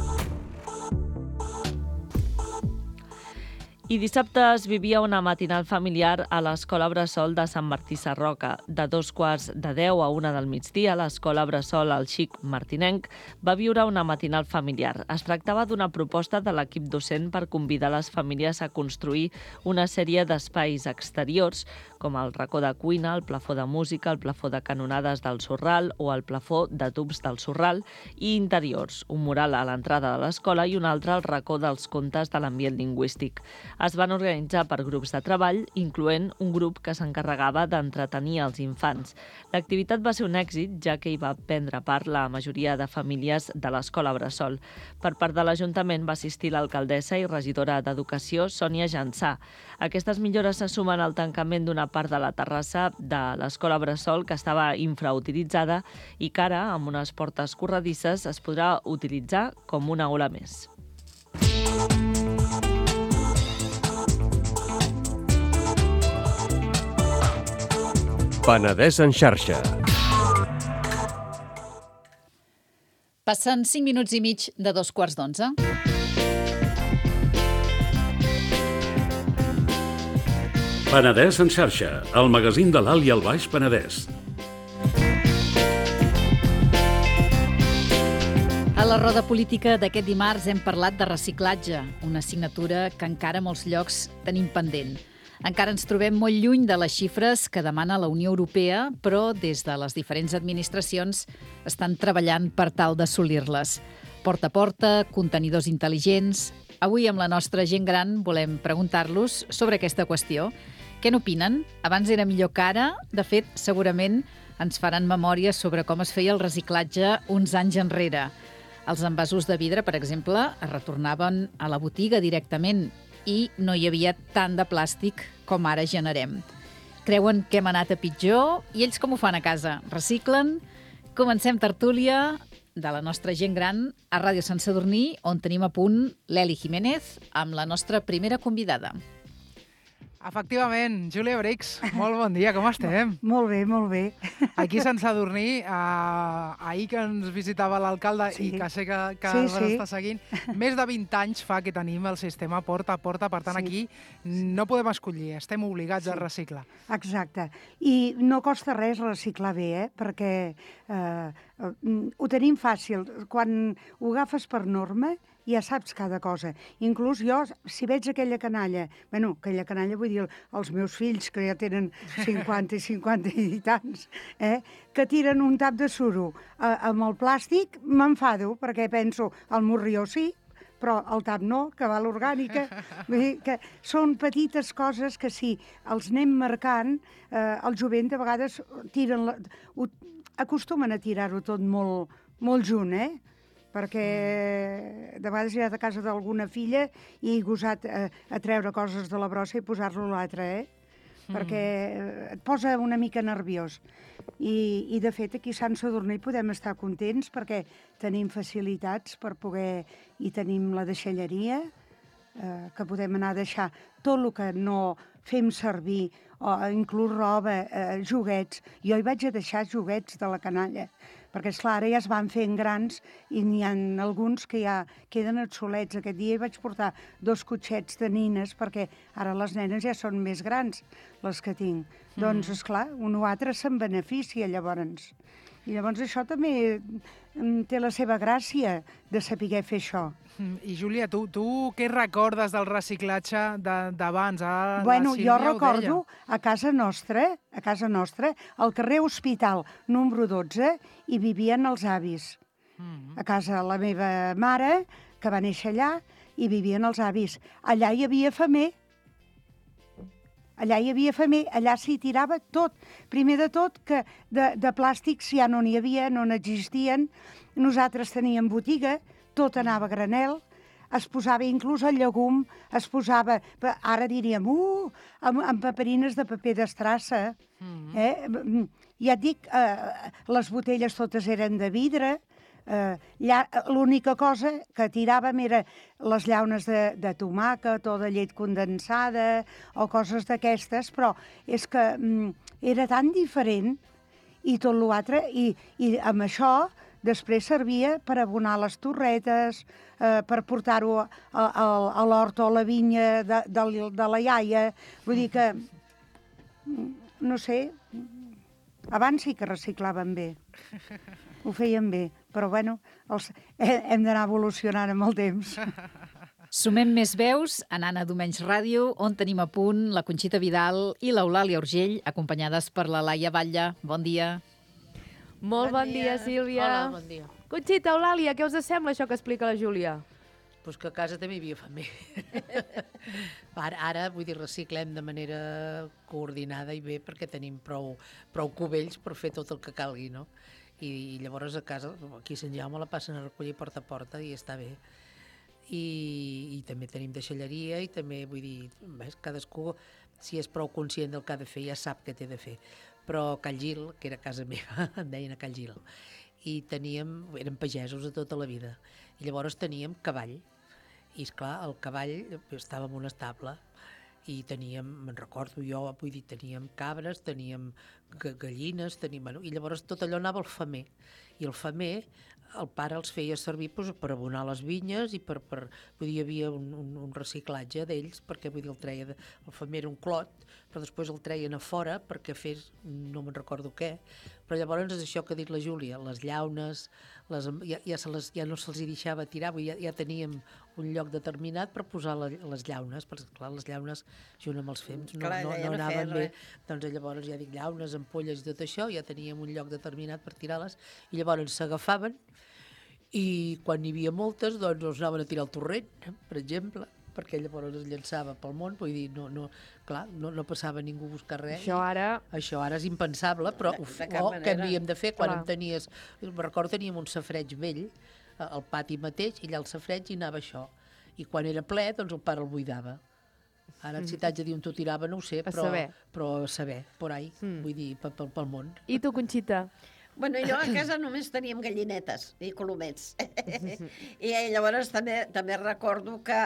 Speaker 11: I dissabte es vivia una matinal familiar a l'Escola Bressol de Sant Martí Sarroca. De dos quarts de deu a una del migdia, l'Escola Bressol El Xic Martinenc va viure una matinal familiar. Es tractava d'una proposta de l'equip docent per convidar les famílies a construir una sèrie d'espais exteriors, com el racó de cuina, el plafó de música, el plafó de canonades del Sorral o el plafó de tubs del Sorral, i interiors, un mural a l'entrada de l'escola i un altre al racó dels contes de l'ambient lingüístic. Es van organitzar per grups de treball, incloent un grup que s'encarregava d'entretenir els infants. L'activitat va ser un èxit, ja que hi va prendre part la majoria de famílies de l'Escola Bressol. Per part de l'Ajuntament va assistir l'alcaldessa i regidora d'Educació, Sònia Jansà. Aquestes millores se sumen al tancament d'una part de la terrassa de l'Escola Bressol que estava infrautilitzada i que ara, amb unes portes corredisses, es podrà utilitzar com una aula més.
Speaker 12: Penedès en xarxa.
Speaker 3: Passen cinc minuts i mig de dos quarts d'onze.
Speaker 2: Penedès en xarxa, el magazín de l'Alt i el Baix Penedès.
Speaker 3: A la roda política d'aquest dimarts hem parlat de reciclatge, una assignatura que encara a molts llocs tenim pendent. Encara ens trobem molt lluny de les xifres que demana la Unió Europea, però des de les diferents administracions estan treballant per tal d'assolir-les. Porta a porta, contenidors intel·ligents... Avui, amb la nostra gent gran, volem preguntar-los sobre aquesta qüestió. Què n'opinen? Abans era millor que ara. De fet, segurament ens faran memòria sobre com es feia el reciclatge uns anys enrere. Els envasos de vidre, per exemple, es retornaven a la botiga directament i no hi havia tant de plàstic com ara generem. Creuen que hem anat a pitjor? I ells com ho fan a casa? Reciclen? Comencem tertúlia de la nostra gent gran a Ràdio Sant Sadurní, on tenim a punt l'Eli Jiménez amb la nostra primera convidada.
Speaker 13: Efectivament, Júlia Brix, molt bon dia, com estem?
Speaker 14: Molt bé, molt bé.
Speaker 13: Aquí a Sant Sadurní, eh, ahir que ens visitava l'alcalde sí. i que sé que, que sí, sí. està seguint, més de vint anys fa que tenim el sistema porta a porta, per tant sí. aquí no podem escollir, estem obligats sí. a reciclar.
Speaker 14: Exacte, i no costa res reciclar bé, eh? perquè eh, ho tenim fàcil. Quan ho agafes per norma, ja saps cada cosa. Inclús jo, si veig aquella canalla, bueno, aquella canalla vull dir els meus fills, que ja tenen cinquanta i cinquanta i tants, eh, que tiren un tap de suro eh, amb el plàstic, m'enfado, perquè penso, el morrió sí, però el tap no, que va l'orgànica. Vull dir que són petites coses que sí, els anem marcant, eh, el jovent de vegades tiren la, ho, acostumen a tirar-ho tot molt, molt junt, eh? perquè de vegades he anat a casa d'alguna filla i he gosat a, a treure coses de la brossa i posar-lo a l'altra, eh? Mm. Perquè et posa una mica nerviós. I, I, de fet, aquí a Sant Sadurní podem estar contents perquè tenim facilitats per poder... I tenim la deixalleria, eh, que podem anar a deixar tot el que no fem servir, o inclús roba, eh, joguets. Jo hi vaig a deixar joguets de la canalla, perquè, esclar, ara ja es van fent grans i n'hi ha alguns que ja queden obsolets. Aquest dia hi vaig portar dos cotxets de nines, perquè ara les nenes ja són més grans, les que tinc. Mm. Doncs, esclar, un o altre se'n beneficia, llavors. I llavors això també té la seva gràcia de saber fer això.
Speaker 13: I, Júlia, tu, tu què recordes del reciclatge d'abans? Ah,
Speaker 14: bueno, jo recordo a casa nostra, a casa nostra, al carrer Hospital, número dotze, hi vivien els avis. Mm-hmm. A casa la meva mare, que va néixer allà, hi vivien els avis. Allà hi havia femer. Allà hi havia femer, allà s'hi tirava tot. Primer de tot, que de, de plàstics ja no n'hi havia, no n'existien. Nosaltres teníem botiga, tot anava a granel, es posava inclús el llegum, es posava, ara diríem, uh, amb, amb paperines de paper d'estrassa. Mm-hmm. eh? Ja et dic, eh, les botelles totes eren de vidre, eh, l'única cosa que tiràvem era les llaunes de, de tomàquet o de llet condensada o coses d'aquestes, però és que mm, era tan diferent i tot l'altre, i, i amb això després servia per abonar les torretes, eh, per portar-ho a, a, a l'hort o a la vinya de, de, de la iaia. Vull dir que, no sé, abans sí que reciclaven bé, ho feien bé, però bueno, els, hem d'anar evolucionant amb el temps.
Speaker 3: Sumem més veus en Anna Domenys Ràdio, on tenim a punt la Conxita Vidal i l'Eulàlia Urgell, acompanyades per la Laia Batlle. Bon dia.
Speaker 15: Molt bon, bon dia. dia, Sílvia.
Speaker 16: Hola, bon dia.
Speaker 15: Conxita, Eulàlia, què us sembla això que explica la Júlia?
Speaker 16: Pues que a casa també hi havia femer. ara, ara, vull dir, reciclem de manera coordinada i bé perquè tenim prou, prou cubells per fer tot el que calgui, no? I, i llavors a casa, aquí a Sant Jaume la passen a recollir porta a porta i està bé. I, i també tenim deixalleria i també, vull dir, ves, cadascú, si és prou conscient del que ha de fer, ja sap què té de fer. Però Cal Gil, que era casa meva, em deien a Cal Gil, i teníem, érem pagesos de tota la vida, i llavors teníem cavall, i esclar, el cavall estava en un estable, i teníem, me'n recordo jo, vull dir, teníem cabres, teníem gallines, teníem, bueno, i llavors tot allò anava al femer, i el femer el pare els feia servir doncs, per abonar les vinyes i per, per vull dir, hi havia un, un, un reciclatge d'ells, perquè vull dir, el treia, de, el femer era un clot, però després el treien a fora perquè fes, no me'n recordo què, però llavors és això que ha dit la Júlia, les llaunes, les, ja, ja, se les, ja no se'ls hi deixava tirar, vull dir, ja, ja teníem un lloc determinat per posar la, les llaunes, perquè clar, les llaunes junt amb els fems no,
Speaker 17: Clar,
Speaker 16: no,
Speaker 17: ja
Speaker 16: no
Speaker 17: no
Speaker 16: anaven
Speaker 17: feia
Speaker 16: bé, doncs llavors ja dic llaunes, ampolles i tot això, ja teníem un lloc determinat per tirar-les, i llavors s'agafaven i quan n'hi havia moltes, doncs els anaven a tirar al torrent, eh, per exemple, perquè llavors es llançava pel món, vull dir, no, no, clar, no, no passava ningú a buscar res.
Speaker 15: Això ara...
Speaker 16: Això ara és impensable, però
Speaker 15: De-
Speaker 16: uf,
Speaker 15: de cap
Speaker 16: oh,
Speaker 15: manera.
Speaker 16: què havíem de fer quan
Speaker 15: Clar.
Speaker 16: en tenies... Recordo teníem un safreig vell, eh, al pati mateix, i allà al safreig hi anava això. I quan era ple, doncs el pare el buidava. Ara, si t'haig de dir on t'ho tirava, no ho sé,
Speaker 15: A
Speaker 16: però,
Speaker 15: saber.
Speaker 16: però a saber, por ahí,
Speaker 15: Mm.
Speaker 16: vull dir, pel, pel, pel món.
Speaker 15: I tu, Conxita?
Speaker 17: Bueno, jo a casa només teníem gallinetes i colomets. I llavors també, també recordo que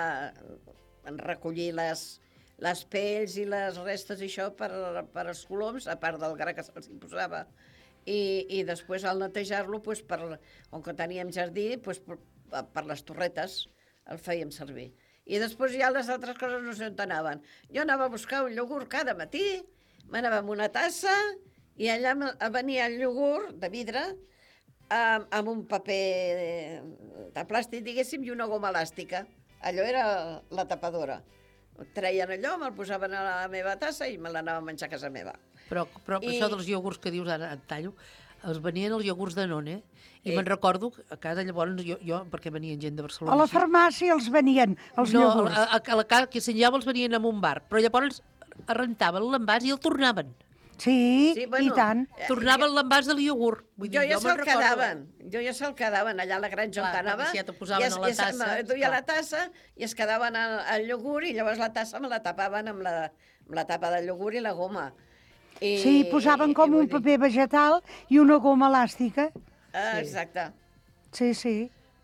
Speaker 17: en recollir les, les pells i les restes i això per, per als coloms, a part del gra que se'ls hi posava. I, i després al netejar-lo, pues, per, com que teníem jardí, pues, per, per les torretes el fèiem servir. I després ja les altres coses no sé on anaven. Jo anava a buscar un iogurt cada matí, m'anava amb una tassa i allà me- venia el iogurt de vidre amb, amb un paper de, de plàstic, diguéssim, i una goma elàstica. Allò era la tapadora. Treien allò, me'l posaven a la meva tassa i me l'anava a menjar a casa meva.
Speaker 16: Però, però
Speaker 17: I-
Speaker 16: això dels iogurts que dius, ara et tallo, els venien els iogurts de None, i
Speaker 14: Eh.
Speaker 16: me'n recordo que a casa llavors, jo, jo perquè venien gent de Barcelona...
Speaker 14: A la
Speaker 16: així,
Speaker 14: farmàcia els venien, els
Speaker 16: no,
Speaker 14: iogurts.
Speaker 16: a, a, a la casa que s'enllava els venien en un bar, però llavors arrentaven l'envàs i el tornaven.
Speaker 14: Sí,
Speaker 17: Sí, bueno,
Speaker 14: i tant.
Speaker 16: Tornaven l'envàs del iogurt. Vull dir,
Speaker 17: Jo ja
Speaker 16: me'n
Speaker 17: se'l
Speaker 16: recordo.
Speaker 17: quedaven, jo ja se'l quedaven allà a la granja
Speaker 16: Clar,
Speaker 17: on anava.
Speaker 16: perquè si ja t'ho posaven
Speaker 17: i es,
Speaker 16: a la
Speaker 17: i es-
Speaker 16: tassa,
Speaker 17: me duia
Speaker 16: clar.
Speaker 17: la tassa i es quedaven al, al iogurt i llavors la tassa me la tapaven amb la, amb la tapa del iogurt i la goma. I,
Speaker 14: Sí, posaven com un paper vegetal i una goma elàstica.
Speaker 17: Ah, exacte.
Speaker 14: Sí, sí.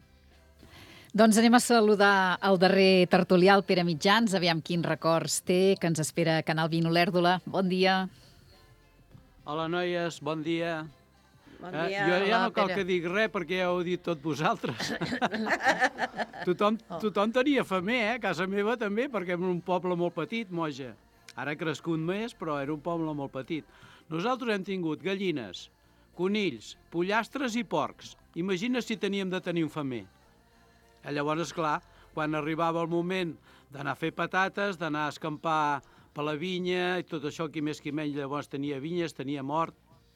Speaker 3: Doncs anem a saludar el darrer tertulià, el Pere Mitjans, aviam quins records té, que ens espera a Canal Vino Olèrdola. Bon dia.
Speaker 18: Hola, noies, bon dia.
Speaker 17: Bon
Speaker 18: Eh,
Speaker 17: dia.
Speaker 18: jo ja
Speaker 17: Hola,
Speaker 18: no cal
Speaker 17: Pere.
Speaker 18: que dic res perquè ja ho heu dit tot vosaltres. tothom, tothom tenia femer, eh? A casa meva també, perquè era un poble molt petit, Moja. Ara ha crescut més, però era un poble molt petit. Nosaltres hem tingut gallines, conills, pollastres i porcs. Imagina si teníem de tenir un femer. Eh, Llavors, esclar, quan arribava el moment d'anar a fer patates, d'anar a escampar per la vinya i tot això, qui més qui menys, llavors tenia vinyes, tenia mort.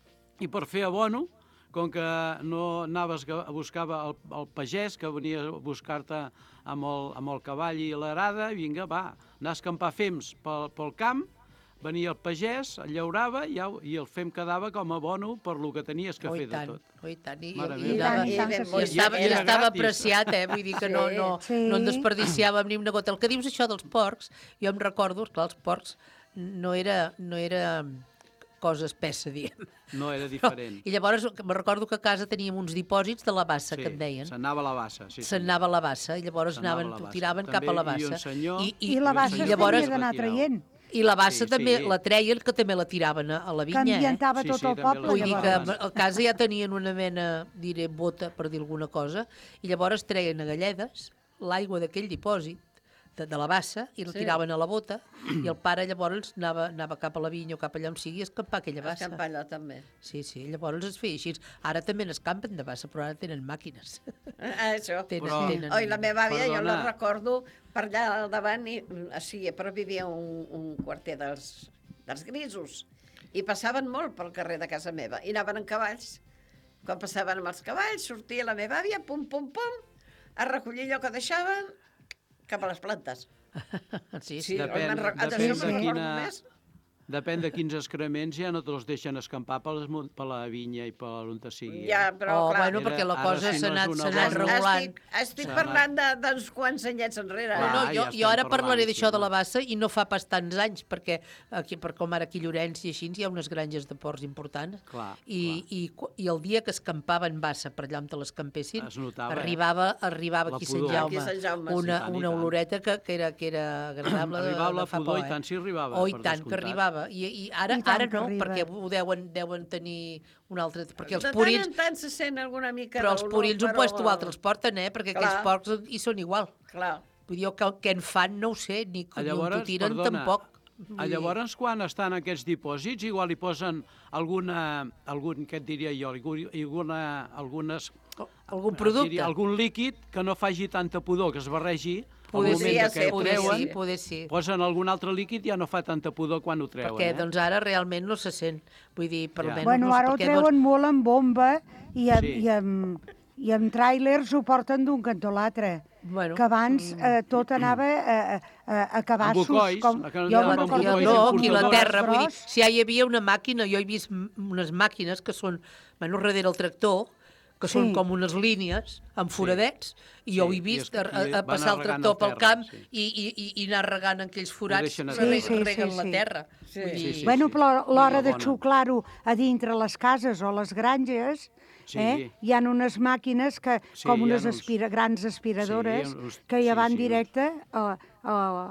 Speaker 18: I per fer abono, com que no anaves a buscar el, el pagès, que venia a buscar-te amb, el, amb el cavall i l'arada, i vinga, va, anar a escampar fems pel, pel camp, venia el pagès, el llaurava i, au, i el fem quedava com a abono per lo que tenies que
Speaker 16: Oh, i
Speaker 18: fer de
Speaker 16: tant,
Speaker 18: tot.
Speaker 16: oh, i tant, i,
Speaker 18: Mare
Speaker 16: i,
Speaker 18: meva.
Speaker 16: i, dava-
Speaker 18: I
Speaker 16: i,
Speaker 18: tant que
Speaker 16: i,
Speaker 18: sí.
Speaker 16: estava,
Speaker 18: I
Speaker 16: i
Speaker 18: era
Speaker 16: estava
Speaker 18: gratis.
Speaker 16: apreciat, eh? Vull dir que no, no,
Speaker 14: Sí.
Speaker 16: no en desperdiciàvem ni una gota. El que dius això dels porcs, jo em recordo, clar, els porcs no era, no era cosa espessa, diguem.
Speaker 18: No era diferent.
Speaker 16: I llavors me recordo que a casa teníem uns dipòsits de la bassa,
Speaker 18: Sí,
Speaker 16: que en deien.
Speaker 18: s'anava a la bassa. Sí,
Speaker 16: Se'n anava a la bassa, i llavors
Speaker 18: S'anava
Speaker 16: anaven,
Speaker 18: a la
Speaker 16: ho
Speaker 18: bassa.
Speaker 16: tiraven
Speaker 18: També
Speaker 16: cap a la
Speaker 18: hi havia
Speaker 16: bassa.
Speaker 18: un senyor-
Speaker 14: I la bassa
Speaker 18: I
Speaker 14: s'havia
Speaker 18: llavors-
Speaker 14: d'anar traient.
Speaker 16: I la bassa
Speaker 18: Sí,
Speaker 16: també
Speaker 18: sí.
Speaker 16: la treien, que també la tiraven a, a la vinya,
Speaker 14: Que
Speaker 16: eh?
Speaker 14: ambientava Sí, tot sí, el també la poble,
Speaker 16: Vull dir que
Speaker 14: llavors.
Speaker 16: a casa ja tenien una mena, diré, bota, per dir alguna cosa, i llavors treien a galledes l'aigua d'aquell dipòsit, de, de la bassa, i la
Speaker 17: Sí.
Speaker 16: tiraven a la bota, i el pare llavors anava, anava cap a la vinya o cap allà on sigui a escampar aquella bassa.
Speaker 17: Escampar allò també.
Speaker 16: Sí, sí, llavors es feia així. Ara també n'escampen de bassa, però ara tenen màquines.
Speaker 17: Ah, això.
Speaker 16: Tenen,
Speaker 18: Però-
Speaker 16: tenen...
Speaker 17: Oi, la meva àvia, jo la
Speaker 18: Perdona.
Speaker 17: recordo per allà al davant, i, o sigui, però vivia un, un quarter dels, dels grisos, i passaven molt pel carrer de casa meva, i anaven en cavalls. Quan passaven amb els cavalls, sortia la meva àvia, pum, pum, pum, a recollir allò que deixaven cap a les plantes.
Speaker 16: Sí,
Speaker 17: sí,
Speaker 18: Depèn,
Speaker 17: me'n re-
Speaker 18: depèn,
Speaker 17: d'això
Speaker 18: de
Speaker 17: me'n recordo
Speaker 18: quina,
Speaker 17: més.
Speaker 18: depèn de quins excrements ja no te'ls deixen escampar per, les, mon- per la vinya i per on te sigui. eh?
Speaker 17: Ja, però,
Speaker 16: Oh,
Speaker 17: clar...
Speaker 16: bueno, perquè la
Speaker 18: Ara,
Speaker 16: cosa
Speaker 18: si
Speaker 16: s'ha
Speaker 18: no és
Speaker 16: anat,
Speaker 18: una
Speaker 16: s'ha anat
Speaker 18: bona-
Speaker 16: regulant.
Speaker 17: Estic, estic
Speaker 18: S'ha
Speaker 17: parlant de- d'uns quants anyets enrere.
Speaker 16: No, no,
Speaker 18: Ah,
Speaker 16: jo,
Speaker 18: ja
Speaker 16: jo
Speaker 18: estem
Speaker 16: ara
Speaker 18: parlant,
Speaker 16: parlaré
Speaker 18: sí,
Speaker 16: d'això de
Speaker 18: no.
Speaker 16: la bassa i no fa pas tants anys, perquè aquí, per com ara aquí a Llorenç i així hi ha unes granges de porcs importants
Speaker 18: Clar,
Speaker 16: i, i, cu- i el dia que escampaven bassa per allà on te l'escampessin,
Speaker 18: Es notava, eh?
Speaker 16: arribava, arribava
Speaker 18: La
Speaker 16: aquí Sant
Speaker 18: pudor.
Speaker 16: Jaume,
Speaker 17: Aquí Sant Jaume, sí.
Speaker 16: una,
Speaker 18: I tant, i
Speaker 16: una
Speaker 18: tant.
Speaker 16: oloreta que, que, era, que era agradable de,
Speaker 18: Arribava
Speaker 16: de
Speaker 18: la
Speaker 16: fa
Speaker 18: pudor,
Speaker 16: por,
Speaker 18: i tant si arribava,
Speaker 16: Oh, i
Speaker 18: per
Speaker 16: tant que
Speaker 18: descomptat.
Speaker 16: arribava. arribava. I, i ara,
Speaker 14: I tant
Speaker 16: ara
Speaker 14: que
Speaker 16: no,
Speaker 14: arriba.
Speaker 16: perquè ho deuen, deuen tenir un altre... Perquè els
Speaker 17: De tant
Speaker 16: purins...
Speaker 17: en tant se sent alguna mica
Speaker 16: Però els
Speaker 17: d'olor,
Speaker 16: purins un
Speaker 17: però-
Speaker 16: puesto o altre els porten, eh? Perquè aquells
Speaker 17: Clar.
Speaker 16: porcs hi són igual.
Speaker 17: Clar.
Speaker 16: Vull dir, que, què en fan no ho sé, ni,
Speaker 18: A
Speaker 16: ni on
Speaker 18: llavors,
Speaker 16: t'ho tiren
Speaker 18: perdona,
Speaker 16: tampoc.
Speaker 18: A llavors, quan estan aquests dipòsits, igual hi posen alguna, algun, què et diria jo, alguna, algunes...
Speaker 16: Algun producte.
Speaker 18: Diria, algun líquid que no faci tanta pudor, que es barregi al
Speaker 16: Poder
Speaker 18: moment
Speaker 16: sí,
Speaker 18: de
Speaker 16: ja
Speaker 18: que
Speaker 16: sé,
Speaker 18: ho
Speaker 16: poder
Speaker 18: treuen,
Speaker 16: sí, poder sí.
Speaker 18: posen algun altre líquid i ja no fa tanta pudor quan ho treuen.
Speaker 16: Perquè
Speaker 18: eh?
Speaker 16: doncs ara realment no se sent. Vull dir, per almenys...
Speaker 14: Bueno,
Speaker 16: no sé
Speaker 14: ara ho
Speaker 16: per què,
Speaker 14: treuen molt amb bomba i amb,
Speaker 16: Sí.
Speaker 14: i amb, i amb tràilers ho porten d'un cantó a l'altre.
Speaker 16: Bueno,
Speaker 14: que abans eh, tot anava a, a, a cabassos.
Speaker 18: Amb bocois,
Speaker 14: com,
Speaker 18: a que no
Speaker 14: jo
Speaker 18: anaven
Speaker 14: me'n
Speaker 18: amb
Speaker 14: recordo
Speaker 18: bocois
Speaker 14: que
Speaker 16: No,
Speaker 14: eren
Speaker 16: aquí a la
Speaker 14: bocois
Speaker 16: terra, vull dir,
Speaker 14: gros.
Speaker 16: si ja hi havia una màquina, jo he vist m- unes màquines que són, bueno, darrere el tractor, que són
Speaker 14: Sí.
Speaker 16: com unes línies amb foradets, i jo ho he
Speaker 18: Sí, i
Speaker 16: vist
Speaker 18: es-
Speaker 16: a, a,
Speaker 18: i
Speaker 16: a
Speaker 18: van
Speaker 16: passar el
Speaker 18: regant
Speaker 16: tractor
Speaker 18: el
Speaker 16: pel
Speaker 18: terra,
Speaker 16: camp
Speaker 18: sí.
Speaker 16: i, i, i, i anar regant aquells forats
Speaker 18: deixen a
Speaker 16: que
Speaker 18: terra.
Speaker 16: re-
Speaker 14: Sí, sí,
Speaker 16: reguen
Speaker 14: sí,
Speaker 16: la
Speaker 14: sí.
Speaker 16: terra.
Speaker 14: Sí.
Speaker 16: Vull dir,
Speaker 14: Bueno, però l'hora de
Speaker 18: bona.
Speaker 14: xuclar-ho a dintre les cases o les granges,
Speaker 18: Sí.
Speaker 14: eh, hi ha unes màquines que,
Speaker 18: Sí,
Speaker 14: com
Speaker 18: hi ha
Speaker 14: unes
Speaker 18: uns-
Speaker 14: aspira, grans aspiradores
Speaker 18: Sí, uns-
Speaker 14: que ja
Speaker 18: sí,
Speaker 14: van
Speaker 18: sí,
Speaker 14: directe a, a,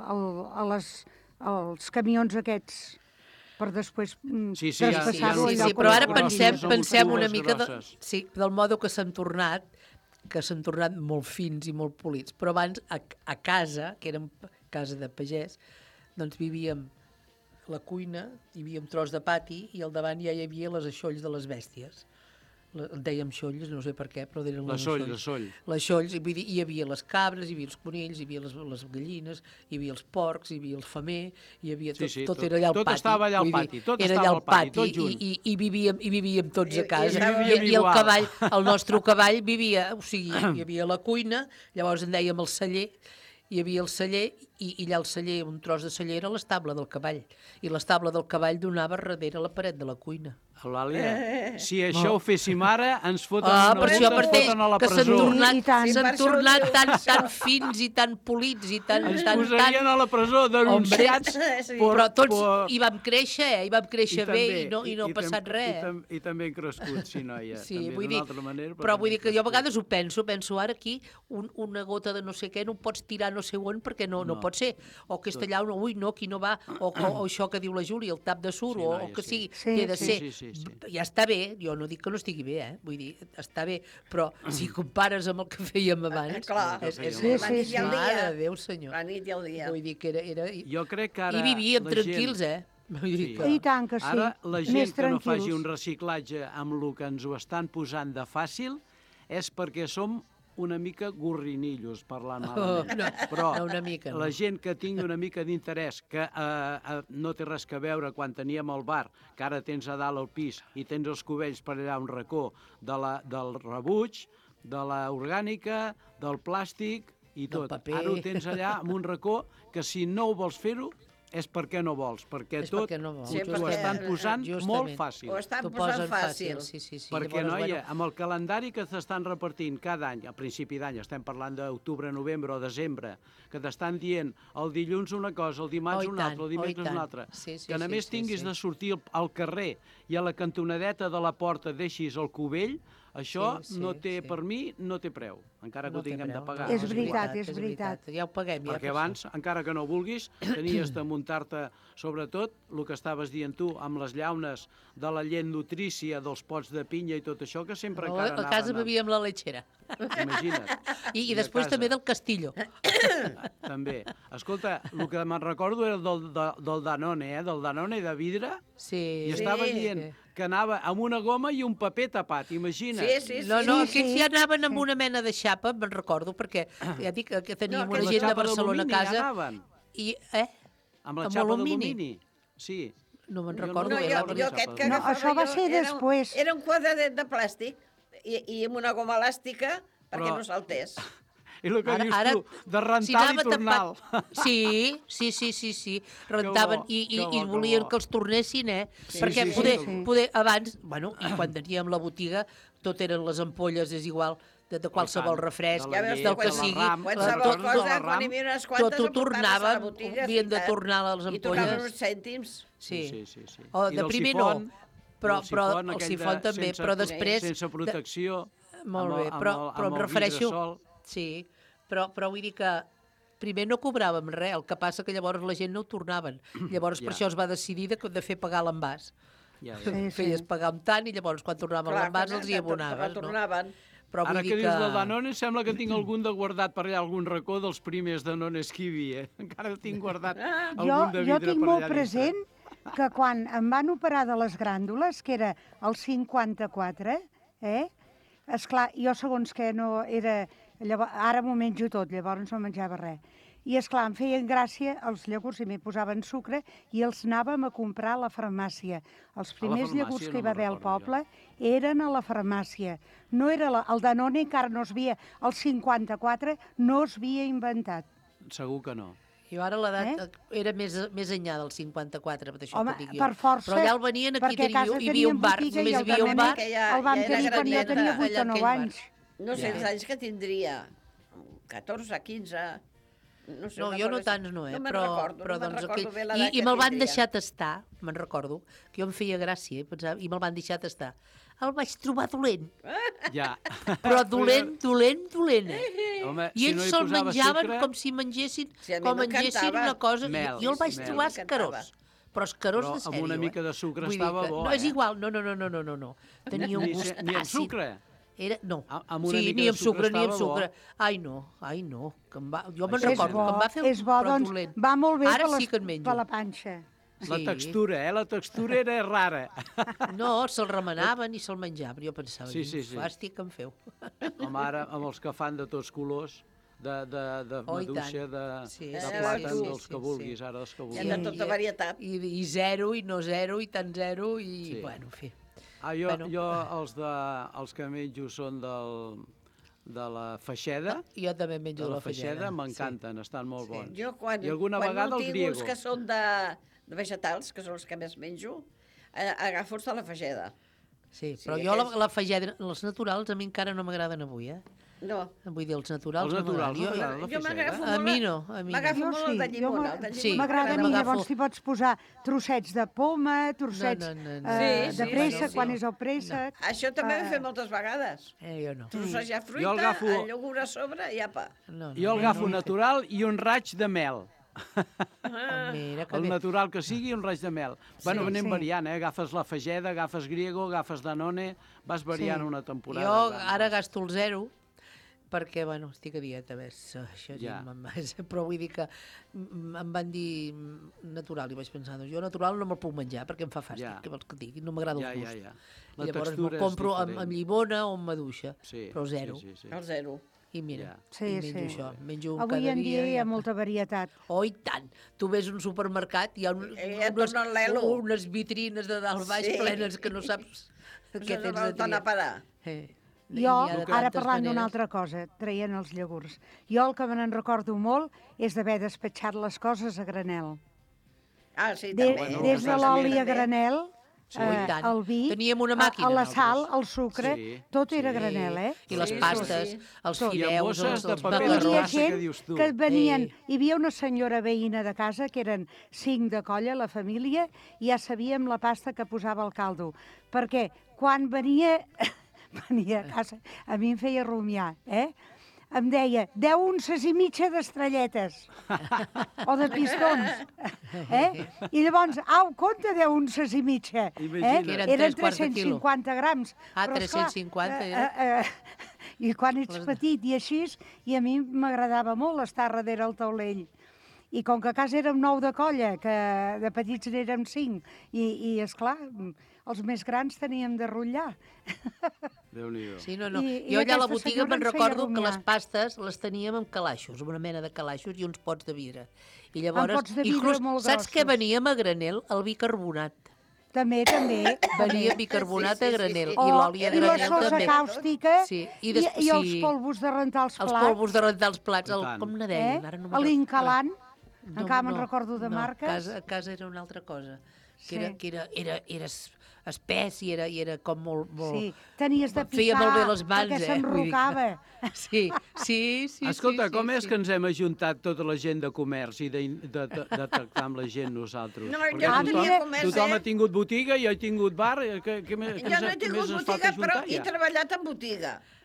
Speaker 14: a, a les, als camions aquests per després mm,
Speaker 18: Sí, sí, hi ha-
Speaker 14: traspassar-ho
Speaker 16: Sí,
Speaker 14: allò
Speaker 16: sí,
Speaker 14: com
Speaker 16: però
Speaker 14: les
Speaker 16: ara
Speaker 14: cortines.
Speaker 16: pensem, pensem una
Speaker 18: tubes
Speaker 16: mica de,
Speaker 18: grosses.
Speaker 16: sí, del modo que s'han tornat, que s'han tornat molt fins i molt polits. Però abans, a, a casa, que érem casa de pagès, doncs vivíem la cuina, hi havia un tros de pati i al davant ja hi havia les aixolls de les bèsties. La- En dèiem xolls, no sé per què, però eren
Speaker 18: La
Speaker 16: les
Speaker 18: soll,
Speaker 16: aixolls.
Speaker 18: la soll.
Speaker 16: Les xolls, i vull dir, hi havia les cabres, hi havia els conills, hi havia les, les gallines, hi havia els porcs, hi havia el femer, hi havia
Speaker 18: Sí,
Speaker 16: tot,
Speaker 18: sí,
Speaker 16: tot,
Speaker 18: tot-
Speaker 16: era allà al
Speaker 18: tot
Speaker 16: pati.
Speaker 18: estava allà al
Speaker 16: Vull dir,
Speaker 18: pati, tot
Speaker 16: era
Speaker 18: estava
Speaker 16: allà
Speaker 18: al
Speaker 16: al
Speaker 18: pati, tot
Speaker 16: pati,
Speaker 18: junt.
Speaker 16: i, i, i, vivíem, i vivíem tots
Speaker 17: I-
Speaker 16: a casa.
Speaker 17: i
Speaker 16: I,
Speaker 17: vivíem
Speaker 16: i, el
Speaker 18: igual.
Speaker 16: cavall, el nostre cavall vivia, o sigui, hi havia la cuina, llavors en dèiem el celler, hi havia el celler, i, i allà el celler, un tros de celler, era l'estable del cavall. I l'estable del cavall donava darrere la paret de la cuina.
Speaker 18: Eulàlia, si això ho féssim ara, ens foten,
Speaker 16: Ah,
Speaker 18: una
Speaker 16: per això
Speaker 18: multa, ens
Speaker 16: mateix,
Speaker 18: foten a la
Speaker 16: que s'han
Speaker 18: presó.
Speaker 16: tornat,
Speaker 14: I tant.
Speaker 16: s'han
Speaker 17: Sí, per això ho
Speaker 16: tornat
Speaker 17: diu.
Speaker 16: tan, tan fins i tan polits i tan...
Speaker 18: Ens
Speaker 16: tan,
Speaker 18: posarien
Speaker 16: tan...
Speaker 18: a la presó denunciats.
Speaker 17: Sí.
Speaker 18: per-
Speaker 16: Però tots
Speaker 18: per-
Speaker 16: hi vam créixer, eh? hi vam créixer bé i no, i no ha
Speaker 18: tam-
Speaker 16: passat res.
Speaker 18: I, tam, I també hem crescut, sí, noia.
Speaker 16: Sí,
Speaker 18: també
Speaker 16: vull
Speaker 18: d'una
Speaker 16: dir,
Speaker 18: altra manera,
Speaker 16: però vull
Speaker 18: també
Speaker 16: dir que
Speaker 18: hem
Speaker 16: jo a
Speaker 18: crescut.
Speaker 16: vegades ho penso, penso ara aquí un, una gota de no sé què no ho pots tirar no sé on perquè no, no.
Speaker 18: No.
Speaker 16: pot ser, o que està allà, no, ui, no, aquí no va, o, o, o això que diu la Júlia, el tap de suro,
Speaker 18: Sí,
Speaker 16: o,
Speaker 18: noia,
Speaker 16: o que
Speaker 18: sí.
Speaker 16: sigui,
Speaker 14: Sí,
Speaker 16: que ha de
Speaker 14: sí,
Speaker 16: ser.
Speaker 18: sí, sí, sí.
Speaker 16: Ja està bé, jo no dic que no estigui bé, eh? Vull dir, està bé, però si compares amb el que fèiem abans,
Speaker 17: Clar.
Speaker 16: és, és,
Speaker 14: Sí,
Speaker 17: La
Speaker 14: sí,
Speaker 17: nit i el
Speaker 16: mare
Speaker 17: dia.
Speaker 16: de Déu, senyor.
Speaker 17: La nit i el dia.
Speaker 16: Vull dir que era... era i,
Speaker 18: Jo crec que ara
Speaker 16: I vivíem
Speaker 18: la
Speaker 16: tranquils,
Speaker 18: gent...
Speaker 16: eh? Vull dir
Speaker 18: Sí.
Speaker 16: que...
Speaker 14: I tant que sí.
Speaker 18: Ara, la gent
Speaker 14: Més
Speaker 18: que no faci
Speaker 14: tranquils.
Speaker 18: un reciclatge amb el que ens ho estan posant de fàcil és perquè som una mica gorrinillos, parlant malament.
Speaker 16: Oh, no,
Speaker 18: Però
Speaker 16: no, una mica, no.
Speaker 18: la gent que tingui una mica d'interès, que eh, eh, no té res que veure quan teníem el bar, que ara tens a dalt al pis i tens els cubells per allà un racó de la, del rebuig, de la orgànica, del plàstic i
Speaker 16: Del
Speaker 18: tot.
Speaker 16: paper.
Speaker 18: Ara ho tens allà amb un racó que si no ho vols fer-ho és perquè no vols, perquè
Speaker 16: És
Speaker 18: tot
Speaker 16: perquè no vols.
Speaker 18: ho,
Speaker 17: Sí,
Speaker 18: ho
Speaker 17: perquè-
Speaker 18: estan posant
Speaker 16: Justament.
Speaker 18: molt fàcil.
Speaker 17: Ho estan
Speaker 16: T'ho
Speaker 17: posant
Speaker 16: posen
Speaker 17: fàcil.
Speaker 16: Sí, sí, sí.
Speaker 18: Perquè,
Speaker 16: Llavors,
Speaker 18: noia,
Speaker 16: bueno,
Speaker 18: amb el calendari que t'estan repartint cada any, a principi d'any, estem parlant d'octubre, novembre o desembre, que t'estan dient el dilluns una cosa, el dimarts
Speaker 16: Oh, i
Speaker 18: una
Speaker 16: tant,
Speaker 18: altra, el
Speaker 16: oh, i
Speaker 18: dimecres
Speaker 16: tant.
Speaker 18: una altra,
Speaker 16: Sí, sí,
Speaker 18: que a
Speaker 16: sí,
Speaker 18: més
Speaker 16: sí,
Speaker 18: tinguis
Speaker 16: sí.
Speaker 18: de sortir al, al carrer i a la cantonadeta de la porta deixis el cubell, això
Speaker 16: Sí, sí,
Speaker 18: no té,
Speaker 16: sí.
Speaker 18: per mi, no té preu, encara que
Speaker 16: no
Speaker 18: ho
Speaker 16: té
Speaker 18: tinguem
Speaker 16: preu,
Speaker 18: de pagar.
Speaker 14: És
Speaker 16: no,
Speaker 14: veritat, és veritat.
Speaker 16: Ja ho paguem, ja.
Speaker 18: Perquè
Speaker 16: per
Speaker 18: abans, encara que no vulguis, tenies de muntar-te, sobretot, el que estaves dient tu, amb les llaunes de la llet nutrícia, dels pots de pinya i tot això, que sempre
Speaker 16: això.
Speaker 18: encara
Speaker 16: A casa
Speaker 18: anaven...
Speaker 16: bevíem la lechera.
Speaker 18: Imagina't.
Speaker 16: I, i
Speaker 18: I a
Speaker 16: després
Speaker 18: casa.
Speaker 16: també del Castillo.
Speaker 18: També. Escolta, el que me'n recordo era del, de, del Danone, eh? Del Danone de vidre,
Speaker 16: Sí.
Speaker 18: i estava
Speaker 17: Sí.
Speaker 18: dient que anava amb una goma i un paper tapat, imagina't.
Speaker 17: Sí, sí, sí.
Speaker 16: No, no,
Speaker 14: Sí,
Speaker 16: aquests
Speaker 14: sí.
Speaker 16: ja anaven amb una mena de xapa, me'n recordo, perquè ja dic que teníem
Speaker 17: No,
Speaker 16: una
Speaker 17: que
Speaker 16: gent
Speaker 18: la
Speaker 16: de
Speaker 18: xapa
Speaker 16: Barcelona a
Speaker 18: d'alumini ja
Speaker 16: casa.
Speaker 18: anaven.
Speaker 16: I, eh?
Speaker 18: Amb la
Speaker 16: amb
Speaker 18: xapa
Speaker 16: alumini.
Speaker 18: d'alumini. Sí.
Speaker 16: No me'n
Speaker 18: Jo no
Speaker 16: recordo.
Speaker 17: No,
Speaker 16: bé,
Speaker 17: jo,
Speaker 16: la
Speaker 17: jo
Speaker 16: veritat.
Speaker 17: aquest que
Speaker 14: No,
Speaker 17: agafava
Speaker 14: això va
Speaker 17: jo
Speaker 14: ser
Speaker 17: era,
Speaker 14: després.
Speaker 17: Era un quadradet de plàstic i, i amb una goma elàstica perquè
Speaker 18: Però-
Speaker 17: no saltés.
Speaker 18: I el que
Speaker 16: Ara-
Speaker 18: dius
Speaker 16: ara,
Speaker 18: tu, de rentar
Speaker 16: si
Speaker 18: i
Speaker 16: anava
Speaker 18: tornar.
Speaker 16: tapat- Sí, sí, sí, sí, sí. Rentaven
Speaker 18: bo,
Speaker 16: i, i,
Speaker 18: que bo,
Speaker 16: i
Speaker 18: que
Speaker 16: volien
Speaker 18: bo.
Speaker 16: que els tornessin, eh?
Speaker 18: Sí,
Speaker 16: Perquè
Speaker 18: sí, sí,
Speaker 16: poder,
Speaker 18: sí.
Speaker 16: poder, abans, bueno, i quan teníem la botiga, tot eren les ampolles, és igual, de, de qualsevol
Speaker 18: tant,
Speaker 16: refresc,
Speaker 18: de la
Speaker 17: Ja veus
Speaker 18: llet,
Speaker 16: del
Speaker 17: tu,
Speaker 16: que
Speaker 18: de la
Speaker 16: sigui.
Speaker 18: ram,
Speaker 17: Qualsevol
Speaker 18: tot-
Speaker 17: cosa,
Speaker 18: tot la
Speaker 17: quan hi
Speaker 18: ram,
Speaker 17: havia unes quantes,
Speaker 16: tot ho
Speaker 17: ho portaves
Speaker 16: tornaven,
Speaker 17: a la botiga,
Speaker 16: havien de
Speaker 17: i tant.
Speaker 16: tornar les
Speaker 17: I tornaven
Speaker 16: ampolles.
Speaker 17: uns cèntims.
Speaker 16: Sí.
Speaker 18: Sí, sí, sí.
Speaker 16: O
Speaker 18: I
Speaker 16: de
Speaker 18: del
Speaker 16: primer
Speaker 18: sifon,
Speaker 16: no, però,
Speaker 18: del
Speaker 16: però
Speaker 18: sifon,
Speaker 16: el
Speaker 18: aquell
Speaker 16: sifon
Speaker 18: de-
Speaker 16: també,
Speaker 18: sense-
Speaker 16: però després...
Speaker 18: Sense protecció.
Speaker 16: Molt
Speaker 18: amb
Speaker 16: bé,
Speaker 18: el- amb
Speaker 16: però,
Speaker 18: el-
Speaker 16: però
Speaker 18: amb
Speaker 16: em
Speaker 18: el
Speaker 16: refereixo...
Speaker 18: vidre sol.
Speaker 16: Sí, però, però vull dir que primer no cobràvem res, el que passa que llavors la gent no ho tornaven. Llavors per
Speaker 18: Ja.
Speaker 16: això es va decidir de, de fer pagar l'envàs.
Speaker 18: Ja,
Speaker 16: ja.
Speaker 18: ja.
Speaker 16: Feies pagar amb tant i llavors quan tornaven
Speaker 17: Clar,
Speaker 16: l'envàs
Speaker 17: quan
Speaker 16: els hi abonaves.
Speaker 17: retornaven.
Speaker 16: Però vull
Speaker 18: Ara
Speaker 16: dir
Speaker 18: que dius
Speaker 16: que...
Speaker 18: del Danone, sembla que tinc algun de guardat per allà, algun racó dels primers Danones que hi havia. Encara tinc guardat algun
Speaker 14: Jo,
Speaker 18: de
Speaker 14: jo
Speaker 18: vidre
Speaker 14: tinc
Speaker 18: per
Speaker 14: molt
Speaker 18: allà
Speaker 14: present que quan em van operar de les gràndules, que era el cinquanta-quatre, eh? Esclar, jo segons que no era... Llavors, ara m'ho menjo tot, llavors no menjava res. I, esclar, em feien gràcia els llegums i m'hi posaven sucre i els anàvem a comprar a la farmàcia. Els primers
Speaker 18: farmàcia
Speaker 14: llegums que
Speaker 18: no
Speaker 14: hi va
Speaker 18: me'n
Speaker 14: haver al
Speaker 18: recordo
Speaker 14: poble eren a la farmàcia. No era la, el Danone encara no es havia... El cinquanta-quatre no es havia inventat.
Speaker 18: Segur que no.
Speaker 16: Jo ara l'edat eh? era més, més enllà del cinquanta-quatre, per això
Speaker 14: Home,
Speaker 16: que dic jo.
Speaker 14: per força,
Speaker 16: Però allà el venien aquí,
Speaker 14: perquè a casa
Speaker 16: hi havia un bar,
Speaker 14: botiga i
Speaker 16: només hi
Speaker 14: el
Speaker 16: havia un bar.
Speaker 14: Danone el vam
Speaker 17: ja era
Speaker 14: tenir quan jo
Speaker 17: grandet,
Speaker 14: tenia vuit o
Speaker 16: allà
Speaker 14: nou
Speaker 16: aquell bar.
Speaker 14: anys.
Speaker 17: No sé
Speaker 16: Ja.
Speaker 17: els anys que tindria, catorze, quinze... No, sé,
Speaker 16: No,
Speaker 17: una
Speaker 16: jo no
Speaker 17: cosa
Speaker 16: tants no, eh?
Speaker 17: No me'n
Speaker 16: però,
Speaker 17: recordo,
Speaker 16: però
Speaker 17: no me'n
Speaker 16: doncs
Speaker 17: recordo
Speaker 16: aquell...
Speaker 17: bé
Speaker 16: I,
Speaker 17: l'edat
Speaker 16: I
Speaker 17: que
Speaker 16: me'l van
Speaker 17: tindria.
Speaker 16: deixar tastar, me'n recordo, que jo em feia gràcia, eh? Pensava, i me'l van deixar tastar. El vaig trobar dolent.
Speaker 18: Ja.
Speaker 16: Però dolent, dolent, dolent, eh?
Speaker 18: Home,
Speaker 16: I
Speaker 18: si
Speaker 16: ells
Speaker 18: no hi
Speaker 16: se'l
Speaker 18: posava
Speaker 16: menjaven
Speaker 18: sucre-
Speaker 16: com si mengessin,
Speaker 17: Sí, a mi
Speaker 16: com
Speaker 17: m'encantava.
Speaker 16: mengessin una cosa...
Speaker 18: Mel,
Speaker 16: jo el vaig
Speaker 18: mel.
Speaker 16: trobar
Speaker 17: M'encantava.
Speaker 16: escarós. Però escarós
Speaker 18: Però
Speaker 16: de
Speaker 18: amb
Speaker 16: sèrio,
Speaker 18: una mica
Speaker 16: eh?
Speaker 18: de sucre
Speaker 16: Vull dir
Speaker 18: estava
Speaker 16: que
Speaker 18: bo,
Speaker 16: No, és
Speaker 18: eh?
Speaker 16: igual, no, no, no, no, no, no, no. Tenia un
Speaker 18: Ni-
Speaker 16: gust
Speaker 18: ni amb
Speaker 16: àcid.
Speaker 18: sucre?
Speaker 16: Era, no,
Speaker 18: amb una
Speaker 16: sí,
Speaker 18: mica
Speaker 16: ni
Speaker 18: de
Speaker 16: amb
Speaker 18: sucre
Speaker 16: sucre, ni amb
Speaker 18: estava bo.
Speaker 16: sucre. Ai, no, ai, no. Que em va... Jo me'n
Speaker 18: Això és
Speaker 16: recordo
Speaker 14: bo,
Speaker 16: que em va fer
Speaker 14: és bo,
Speaker 16: però
Speaker 14: doncs
Speaker 16: dolent.
Speaker 14: va molt bé
Speaker 16: Ara
Speaker 14: per, les,
Speaker 16: sí que en menjo.
Speaker 14: per la panxa.
Speaker 18: La
Speaker 16: Sí.
Speaker 18: textura, eh? La textura era rara.
Speaker 16: No, se'l remanaven i se'l menjaven. Jo pensava,
Speaker 18: Sí, sí,
Speaker 16: quin
Speaker 18: sí.
Speaker 16: fàstic que em feu.
Speaker 18: Com ara, amb els que fan de tots colors, de, de, de
Speaker 16: Oh, i
Speaker 18: maduixa,
Speaker 16: tant.
Speaker 18: de,
Speaker 16: Sí,
Speaker 18: de
Speaker 16: sí,
Speaker 18: plàtan,
Speaker 16: sí,
Speaker 18: dels
Speaker 16: sí,
Speaker 18: que
Speaker 16: sí.
Speaker 18: vulguis, ara els que
Speaker 17: Hi
Speaker 18: vulguis.
Speaker 17: ha de tota varietat.
Speaker 16: I, I zero, i no zero, i tant zero, i
Speaker 18: Sí.
Speaker 16: bueno, en fi.
Speaker 18: Ah, jo,
Speaker 16: Bueno.
Speaker 18: jo els, de, els que menjo són del, de la feixeda.
Speaker 16: Jo també menjo
Speaker 18: de
Speaker 16: de
Speaker 18: la
Speaker 16: la feixeda,
Speaker 18: feixeda, m'encanten, estan molt bons.
Speaker 17: Jo quan,
Speaker 18: I alguna
Speaker 17: quan
Speaker 18: vegada
Speaker 17: no
Speaker 18: el
Speaker 17: tinc
Speaker 18: griego.
Speaker 17: uns que són de, de vegetals, que són els que més menjo, eh, agafo els de la fageda.
Speaker 16: Sí,
Speaker 17: Sí,
Speaker 16: però jo la,
Speaker 17: aquests-
Speaker 16: la fageda, els naturals a mi encara no m'agraden avui, eh?
Speaker 17: No.
Speaker 16: Vull dir, els naturals
Speaker 18: Els
Speaker 16: no
Speaker 18: naturals
Speaker 16: m'agraden.
Speaker 18: no t'agraden, la
Speaker 17: Jo m'agafo
Speaker 16: A
Speaker 17: molt...
Speaker 16: mi no, a mi no.
Speaker 17: M'agafo
Speaker 14: Jo
Speaker 17: molt
Speaker 14: sí,
Speaker 17: el de
Speaker 14: jo
Speaker 17: llimona.
Speaker 14: m'a-
Speaker 17: El de
Speaker 16: Sí.
Speaker 17: llimona
Speaker 14: M'agrada a mi,
Speaker 16: m'agafo-
Speaker 14: llavors t'hi pots posar trossets de poma, trossets
Speaker 16: No, no, no, no.
Speaker 14: eh,
Speaker 17: Sí,
Speaker 14: de
Speaker 17: sí,
Speaker 14: préssec,
Speaker 17: sí.
Speaker 14: quan és el préssec.
Speaker 17: Això també ho
Speaker 14: Eh,
Speaker 17: he fet moltes vegades.
Speaker 16: Eh, jo no.
Speaker 17: Trossejar fruita,
Speaker 18: Jo agafo-
Speaker 17: el iogurt a sobre i apa.
Speaker 16: No, no,
Speaker 18: Jo el agafo natural i un raig de mel.
Speaker 16: Ah, mira, que
Speaker 18: El
Speaker 16: bé.
Speaker 18: natural que sigui, un raig de mel. Bueno,
Speaker 14: Sí,
Speaker 18: anem
Speaker 14: sí.
Speaker 18: variant, eh? Agafes la fageda, agafes griego, agafes danone, vas variant
Speaker 14: Sí.
Speaker 18: una temporada.
Speaker 16: Jo
Speaker 18: va.
Speaker 16: ara gasto el zero, perquè, bueno, estic a dieta, ves, això
Speaker 18: Ja.
Speaker 16: ja. Però vull dir que mm, em van dir mm, natural, i vaig pensar, doncs jo natural no me'l puc menjar, perquè em fa fàstic,
Speaker 18: Ja.
Speaker 16: què vols que et digui? No m'agrada
Speaker 18: Ja,
Speaker 16: el
Speaker 18: ja,
Speaker 16: gust.
Speaker 18: ja.
Speaker 16: I
Speaker 18: La
Speaker 16: llavors
Speaker 18: textura
Speaker 16: me'l
Speaker 18: és
Speaker 16: compro amb,
Speaker 18: diferent.
Speaker 16: amb llimona o amb maduixa,
Speaker 18: Sí,
Speaker 16: però zero.
Speaker 18: Sí, sí, sí.
Speaker 17: El zero.
Speaker 16: I mira,
Speaker 18: Ja.
Speaker 14: Sí,
Speaker 16: i menjo
Speaker 14: sí.
Speaker 16: això, menjo un
Speaker 14: Avui
Speaker 16: cada
Speaker 14: en dia hi
Speaker 16: i
Speaker 14: ha
Speaker 16: apa.
Speaker 14: molta varietat.
Speaker 16: Oh, i tant! Tu ves un supermercat, hi ha un,
Speaker 17: Eh, ja et
Speaker 16: unes,
Speaker 17: torna el lelo.
Speaker 16: unes vitrines de dalt baix
Speaker 17: Sí.
Speaker 16: plenes que no saps què
Speaker 17: Això
Speaker 16: tens
Speaker 17: no
Speaker 16: de
Speaker 17: vol tornar a
Speaker 16: triar.
Speaker 17: parar.
Speaker 16: Eh.
Speaker 14: Jo,
Speaker 16: N'hi ha de
Speaker 14: ara
Speaker 16: tantes
Speaker 14: parlant d'una
Speaker 16: maneres.
Speaker 14: altra cosa, traient els iogurts, jo el que me n'en recordo molt és d'haver despatxat les coses a granel.
Speaker 17: Ah, sí,
Speaker 14: De,
Speaker 17: també.
Speaker 14: des de l'oli a granel,
Speaker 16: Sí,
Speaker 14: eh,
Speaker 16: i tant.
Speaker 14: el vi,
Speaker 16: Teníem una
Speaker 14: a-
Speaker 16: màquina,
Speaker 14: a la
Speaker 16: nosaltres.
Speaker 14: sal, el sucre,
Speaker 18: Sí,
Speaker 14: tot era
Speaker 18: sí.
Speaker 14: granel, eh?
Speaker 16: I les
Speaker 17: Sí,
Speaker 16: pastes,
Speaker 17: sí, sí.
Speaker 16: els
Speaker 14: Tot.
Speaker 18: I amb
Speaker 16: fideus,
Speaker 18: bosses
Speaker 16: els,
Speaker 18: de
Speaker 16: els
Speaker 18: paper
Speaker 14: Hi
Speaker 18: de
Speaker 14: havia
Speaker 18: rassa,
Speaker 14: gent
Speaker 18: que dius tu.
Speaker 14: que venien,
Speaker 16: Sí.
Speaker 14: hi havia una senyora veïna de casa, que eren cinc de colla, la família, i ja sabíem la pasta que posava al caldo. Perquè quan venia, venia a casa, a mi em feia rumiar, eh? Em deia, deu unces i mitja d'estrelletes, o de pistons, eh? I llavors, au, compta deu unces i mitja, eh?
Speaker 18: Imagina't.
Speaker 16: Eren
Speaker 14: Eren
Speaker 16: tres quarts de
Speaker 14: tres-cents
Speaker 16: quilo.
Speaker 14: cinquanta grams.
Speaker 16: Ah,
Speaker 14: Però, esclar,
Speaker 16: tres-cents cinquanta
Speaker 14: eh,
Speaker 16: era?
Speaker 14: eh, eh, I quan ets
Speaker 16: Les-
Speaker 14: petit i així, i a mi m'agradava molt estar darrere el taulell. I com que a casa érem nou de colla, que de petits n'érem cinc, i, i esclar, els més grans teníem de rotllar.
Speaker 18: Déu-n'hi-do.
Speaker 16: Sí, no, no.
Speaker 14: I- i
Speaker 16: jo allà a la
Speaker 14: aquesta
Speaker 16: botiga
Speaker 14: senyora
Speaker 16: me'n
Speaker 14: ens feia
Speaker 16: recordo que
Speaker 14: rumiar.
Speaker 16: les pastes les teníem amb calaixos, amb una mena de calaixos i uns pots de vidre. I
Speaker 14: Amb
Speaker 16: llavors,
Speaker 14: pots de vidre
Speaker 16: inclús,
Speaker 14: molt
Speaker 16: saps què
Speaker 14: grossos.
Speaker 16: veníem a granel? El bicarbonat.
Speaker 14: També, també.
Speaker 16: Venia bicarbonat
Speaker 17: Sí, sí,
Speaker 16: a
Speaker 17: sí,
Speaker 16: granel
Speaker 17: sí.
Speaker 16: i l'oli a
Speaker 14: i la
Speaker 16: granel
Speaker 14: sosa
Speaker 16: també.
Speaker 14: càustica
Speaker 16: Sí,
Speaker 14: i,
Speaker 16: i des-
Speaker 14: i els
Speaker 16: sí.
Speaker 14: polvos de rentar els
Speaker 16: Els
Speaker 14: plats.
Speaker 16: polvos de rentar els plats, el,
Speaker 18: I tant.
Speaker 16: com ne
Speaker 14: eh?
Speaker 16: deien? Ara no me'n
Speaker 14: L'Incalant,
Speaker 16: recordo.
Speaker 14: encara me'n recordo de
Speaker 16: no,
Speaker 14: marques.
Speaker 16: A casa, a casa era una altra cosa. Que
Speaker 14: Sí.
Speaker 16: era, que era, era, era es- espès i era, i era com molt... molt...
Speaker 14: Sí, tenies de
Speaker 16: Feia
Speaker 14: picar,
Speaker 16: molt bé les mans,
Speaker 14: perquè
Speaker 16: eh? Vull dir que-
Speaker 14: s'enrocava.
Speaker 16: Sí, sí, sí.
Speaker 18: Escolta,
Speaker 16: sí,
Speaker 18: com
Speaker 16: sí,
Speaker 18: és
Speaker 16: sí.
Speaker 18: que ens hem ajuntat tota la gent de comerç i de, de, de, de tractar amb la gent nosaltres?
Speaker 17: No,
Speaker 18: Perquè
Speaker 17: jo no
Speaker 18: tothom,
Speaker 17: tenia comerç,
Speaker 18: tothom
Speaker 17: eh?
Speaker 18: ha tingut botiga, jo he tingut bar, eh, què, què, més, què,
Speaker 17: Jo no he
Speaker 18: ens- què
Speaker 17: tingut
Speaker 18: més ens
Speaker 17: botiga,
Speaker 18: falta
Speaker 17: però
Speaker 18: ajuntar
Speaker 17: he
Speaker 18: ja?
Speaker 17: treballat en botiga.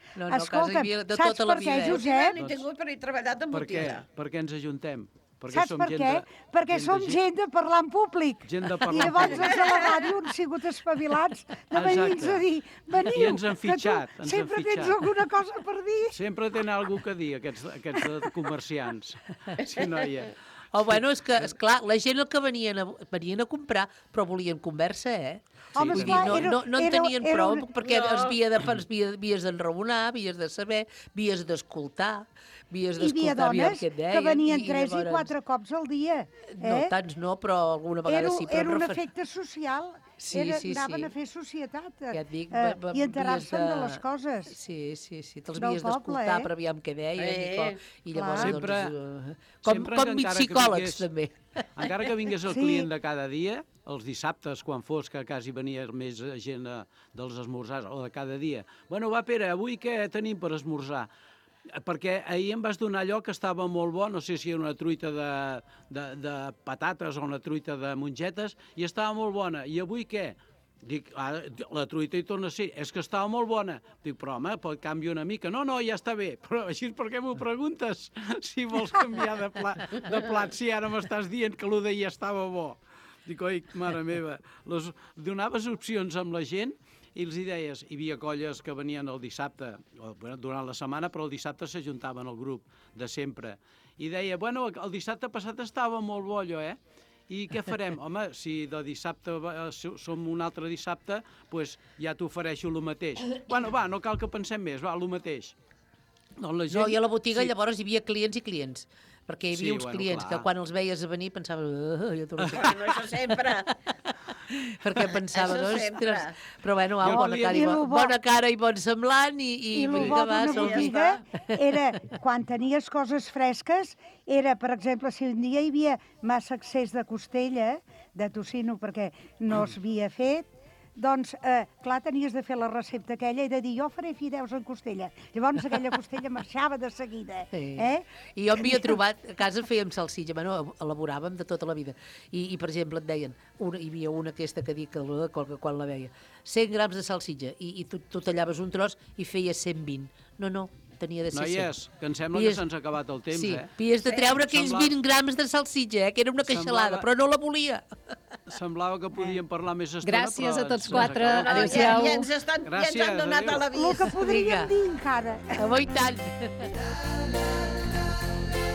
Speaker 16: No, no, a casa hi
Speaker 14: Escolta'm,
Speaker 16: havia de
Speaker 14: saps
Speaker 16: tota la
Speaker 14: per
Speaker 16: vida.
Speaker 14: què,
Speaker 16: eh?
Speaker 14: Josep?
Speaker 17: N'he tingut per he treballat en
Speaker 18: Per què?
Speaker 17: botiga.
Speaker 18: Per què ens ajuntem? Perquè
Speaker 14: Saps
Speaker 18: som
Speaker 14: per
Speaker 18: gent
Speaker 14: què?
Speaker 18: de-
Speaker 14: Perquè
Speaker 18: gent de
Speaker 14: som
Speaker 18: gent-
Speaker 14: gent de parlar en públic.
Speaker 18: Gent de
Speaker 14: I
Speaker 18: parlar en
Speaker 14: llavors
Speaker 18: públic.
Speaker 14: els de la ràdio han sigut espavilats de venir-nos
Speaker 18: Exacte.
Speaker 14: a dir, veniu,
Speaker 18: I ens han
Speaker 14: que tu
Speaker 18: fitxat, ens han
Speaker 14: sempre tens
Speaker 18: fitxat.
Speaker 14: alguna cosa per dir.
Speaker 18: Sempre tenen alguna que dir, aquests, aquests de comerciants. Sí, noia.
Speaker 16: Oh, bueno, és que, esclar, la gent el que venien a, venien a comprar, però volien conversa, eh?
Speaker 14: Home,
Speaker 16: Vull dir,
Speaker 14: esclar,
Speaker 16: no,
Speaker 14: era-
Speaker 16: no, no en
Speaker 14: era-
Speaker 16: tenien
Speaker 14: era
Speaker 16: prou,
Speaker 14: un-
Speaker 16: perquè
Speaker 14: No.
Speaker 16: es havia de, es havia, havies d'enraonar, havies de saber, havies d'escoltar, havies
Speaker 14: Hi havia
Speaker 16: d'escoltar, aviam
Speaker 14: dones
Speaker 16: què et deien.
Speaker 14: que venien
Speaker 16: i
Speaker 14: tres i
Speaker 16: llavors-
Speaker 14: quatre cops al dia.
Speaker 16: No,
Speaker 14: Eh?
Speaker 16: tants no, però alguna vegada
Speaker 14: Era,
Speaker 16: sí. Però
Speaker 14: era un
Speaker 16: refer-
Speaker 14: efecte social.
Speaker 16: Sí,
Speaker 14: era,
Speaker 16: sí,
Speaker 14: anaven
Speaker 16: sí.
Speaker 14: a fer societat
Speaker 16: Ja et dic,
Speaker 14: eh,
Speaker 16: va- va-
Speaker 14: i enterar-se'n
Speaker 16: havies
Speaker 14: de les coses.
Speaker 16: Sí, sí, sí, te'ls
Speaker 14: Del
Speaker 16: havies d'escoltar
Speaker 14: poble, eh?
Speaker 16: per aviam què deien
Speaker 14: Eh,
Speaker 16: i, com, i llavors,
Speaker 14: clar.
Speaker 18: Sempre,
Speaker 16: doncs, eh, com,
Speaker 18: sempre
Speaker 16: com
Speaker 18: que
Speaker 16: mig
Speaker 18: encara que
Speaker 16: psicòlegs,
Speaker 18: vingués-
Speaker 16: també.
Speaker 18: Encara que vingués el
Speaker 16: Sí.
Speaker 18: client de cada dia, els dissabtes, quan fos que quasi venia més gent a, dels esmorzars, o de cada dia. Bueno, va, Pere, avui què tenim per esmorzar? Perquè ahir em vas donar allò que estava molt bo, no sé si era una truita de, de, de patates o una truita de mongetes, i estava molt bona. I avui què? Dic, ah, la truita hi torna a ser, és que estava molt bona. Dic, però home, pot canviar una mica. No, no, ja està bé. Però així per què m'ho preguntes? Si vols canviar de plat, de plat si ara m'estàs dient que l'ho d'ahir estava bo. Dic, oi, mare meva, les, donaves opcions amb la gent i els hi deies, hi havia colles que venien el dissabte, o, bueno, durant la setmana, però el dissabte s'ajuntaven al grup de sempre. I deia, bueno, el dissabte passat estava molt bo allò, eh? I què farem? Home, si de dissabte va- som un altre dissabte, doncs ja t'ofereixo el mateix. Bueno, va, no cal que pensem més, va, el mateix. Doncs la gent...
Speaker 16: No, i a la botiga
Speaker 18: sí.
Speaker 16: llavors hi havia clients i clients, perquè hi havia
Speaker 18: Sí,
Speaker 16: uns
Speaker 18: bueno,
Speaker 16: clients
Speaker 18: clar.
Speaker 16: que quan els veies a venir pensaven... Uh, jo torno a ser-"
Speaker 17: Bueno, això sempre.
Speaker 16: perquè pensaven,
Speaker 17: Això sempre.
Speaker 16: ostres... Però bueno, va,
Speaker 14: Jo
Speaker 16: bona,
Speaker 14: volia
Speaker 16: cara
Speaker 14: dir-
Speaker 16: i bo,
Speaker 14: I lo bo-
Speaker 16: bona cara i bon semblant i, i,
Speaker 14: I el
Speaker 16: vinga,
Speaker 14: bo
Speaker 16: va,
Speaker 14: d'una
Speaker 16: som-hi.
Speaker 14: botiga era, quan tenies coses fresques, era, per exemple, si un dia hi havia massa excés de costella, de tocino, perquè no s'havia fet, doncs, eh, clar, tenies de fer la recepta aquella i de dir, jo faré fideus en costella. Llavors aquella costella marxava de seguida.
Speaker 16: Sí.
Speaker 14: Eh?
Speaker 16: I jo m'havia trobat, a casa fèiem salsitxa, bueno, elaboràvem de tota la vida. I, i per exemple, et deien, una, hi havia una aquesta que dic que la- que quan la veia, cent grams de salsitxa, i, i tu, tu tallaves un tros i feies cent vint. No, no, tenia de ser
Speaker 18: Noies,
Speaker 16: cent.
Speaker 18: que em sembla
Speaker 16: Pies-
Speaker 18: que se'ns ha acabat el temps,
Speaker 16: sí,
Speaker 18: eh?
Speaker 16: pies de treure aquells
Speaker 18: Semblava-
Speaker 16: vint grams de salsitxa, eh, que era una queixalada,
Speaker 18: Semblava-
Speaker 16: però no la volia.
Speaker 18: Semblava que podíem parlar més estona,
Speaker 3: Gràcies
Speaker 18: però
Speaker 3: a tots
Speaker 18: se'ns
Speaker 3: quatre.
Speaker 18: acaba el
Speaker 17: No,
Speaker 18: temps.
Speaker 17: ja, ja, ens estan, ja ens
Speaker 18: Gràcies,
Speaker 17: han donat
Speaker 18: adéu.
Speaker 17: a l'avís.
Speaker 14: El que podríem
Speaker 16: Vinga.
Speaker 14: dir encara.
Speaker 16: Avui tant.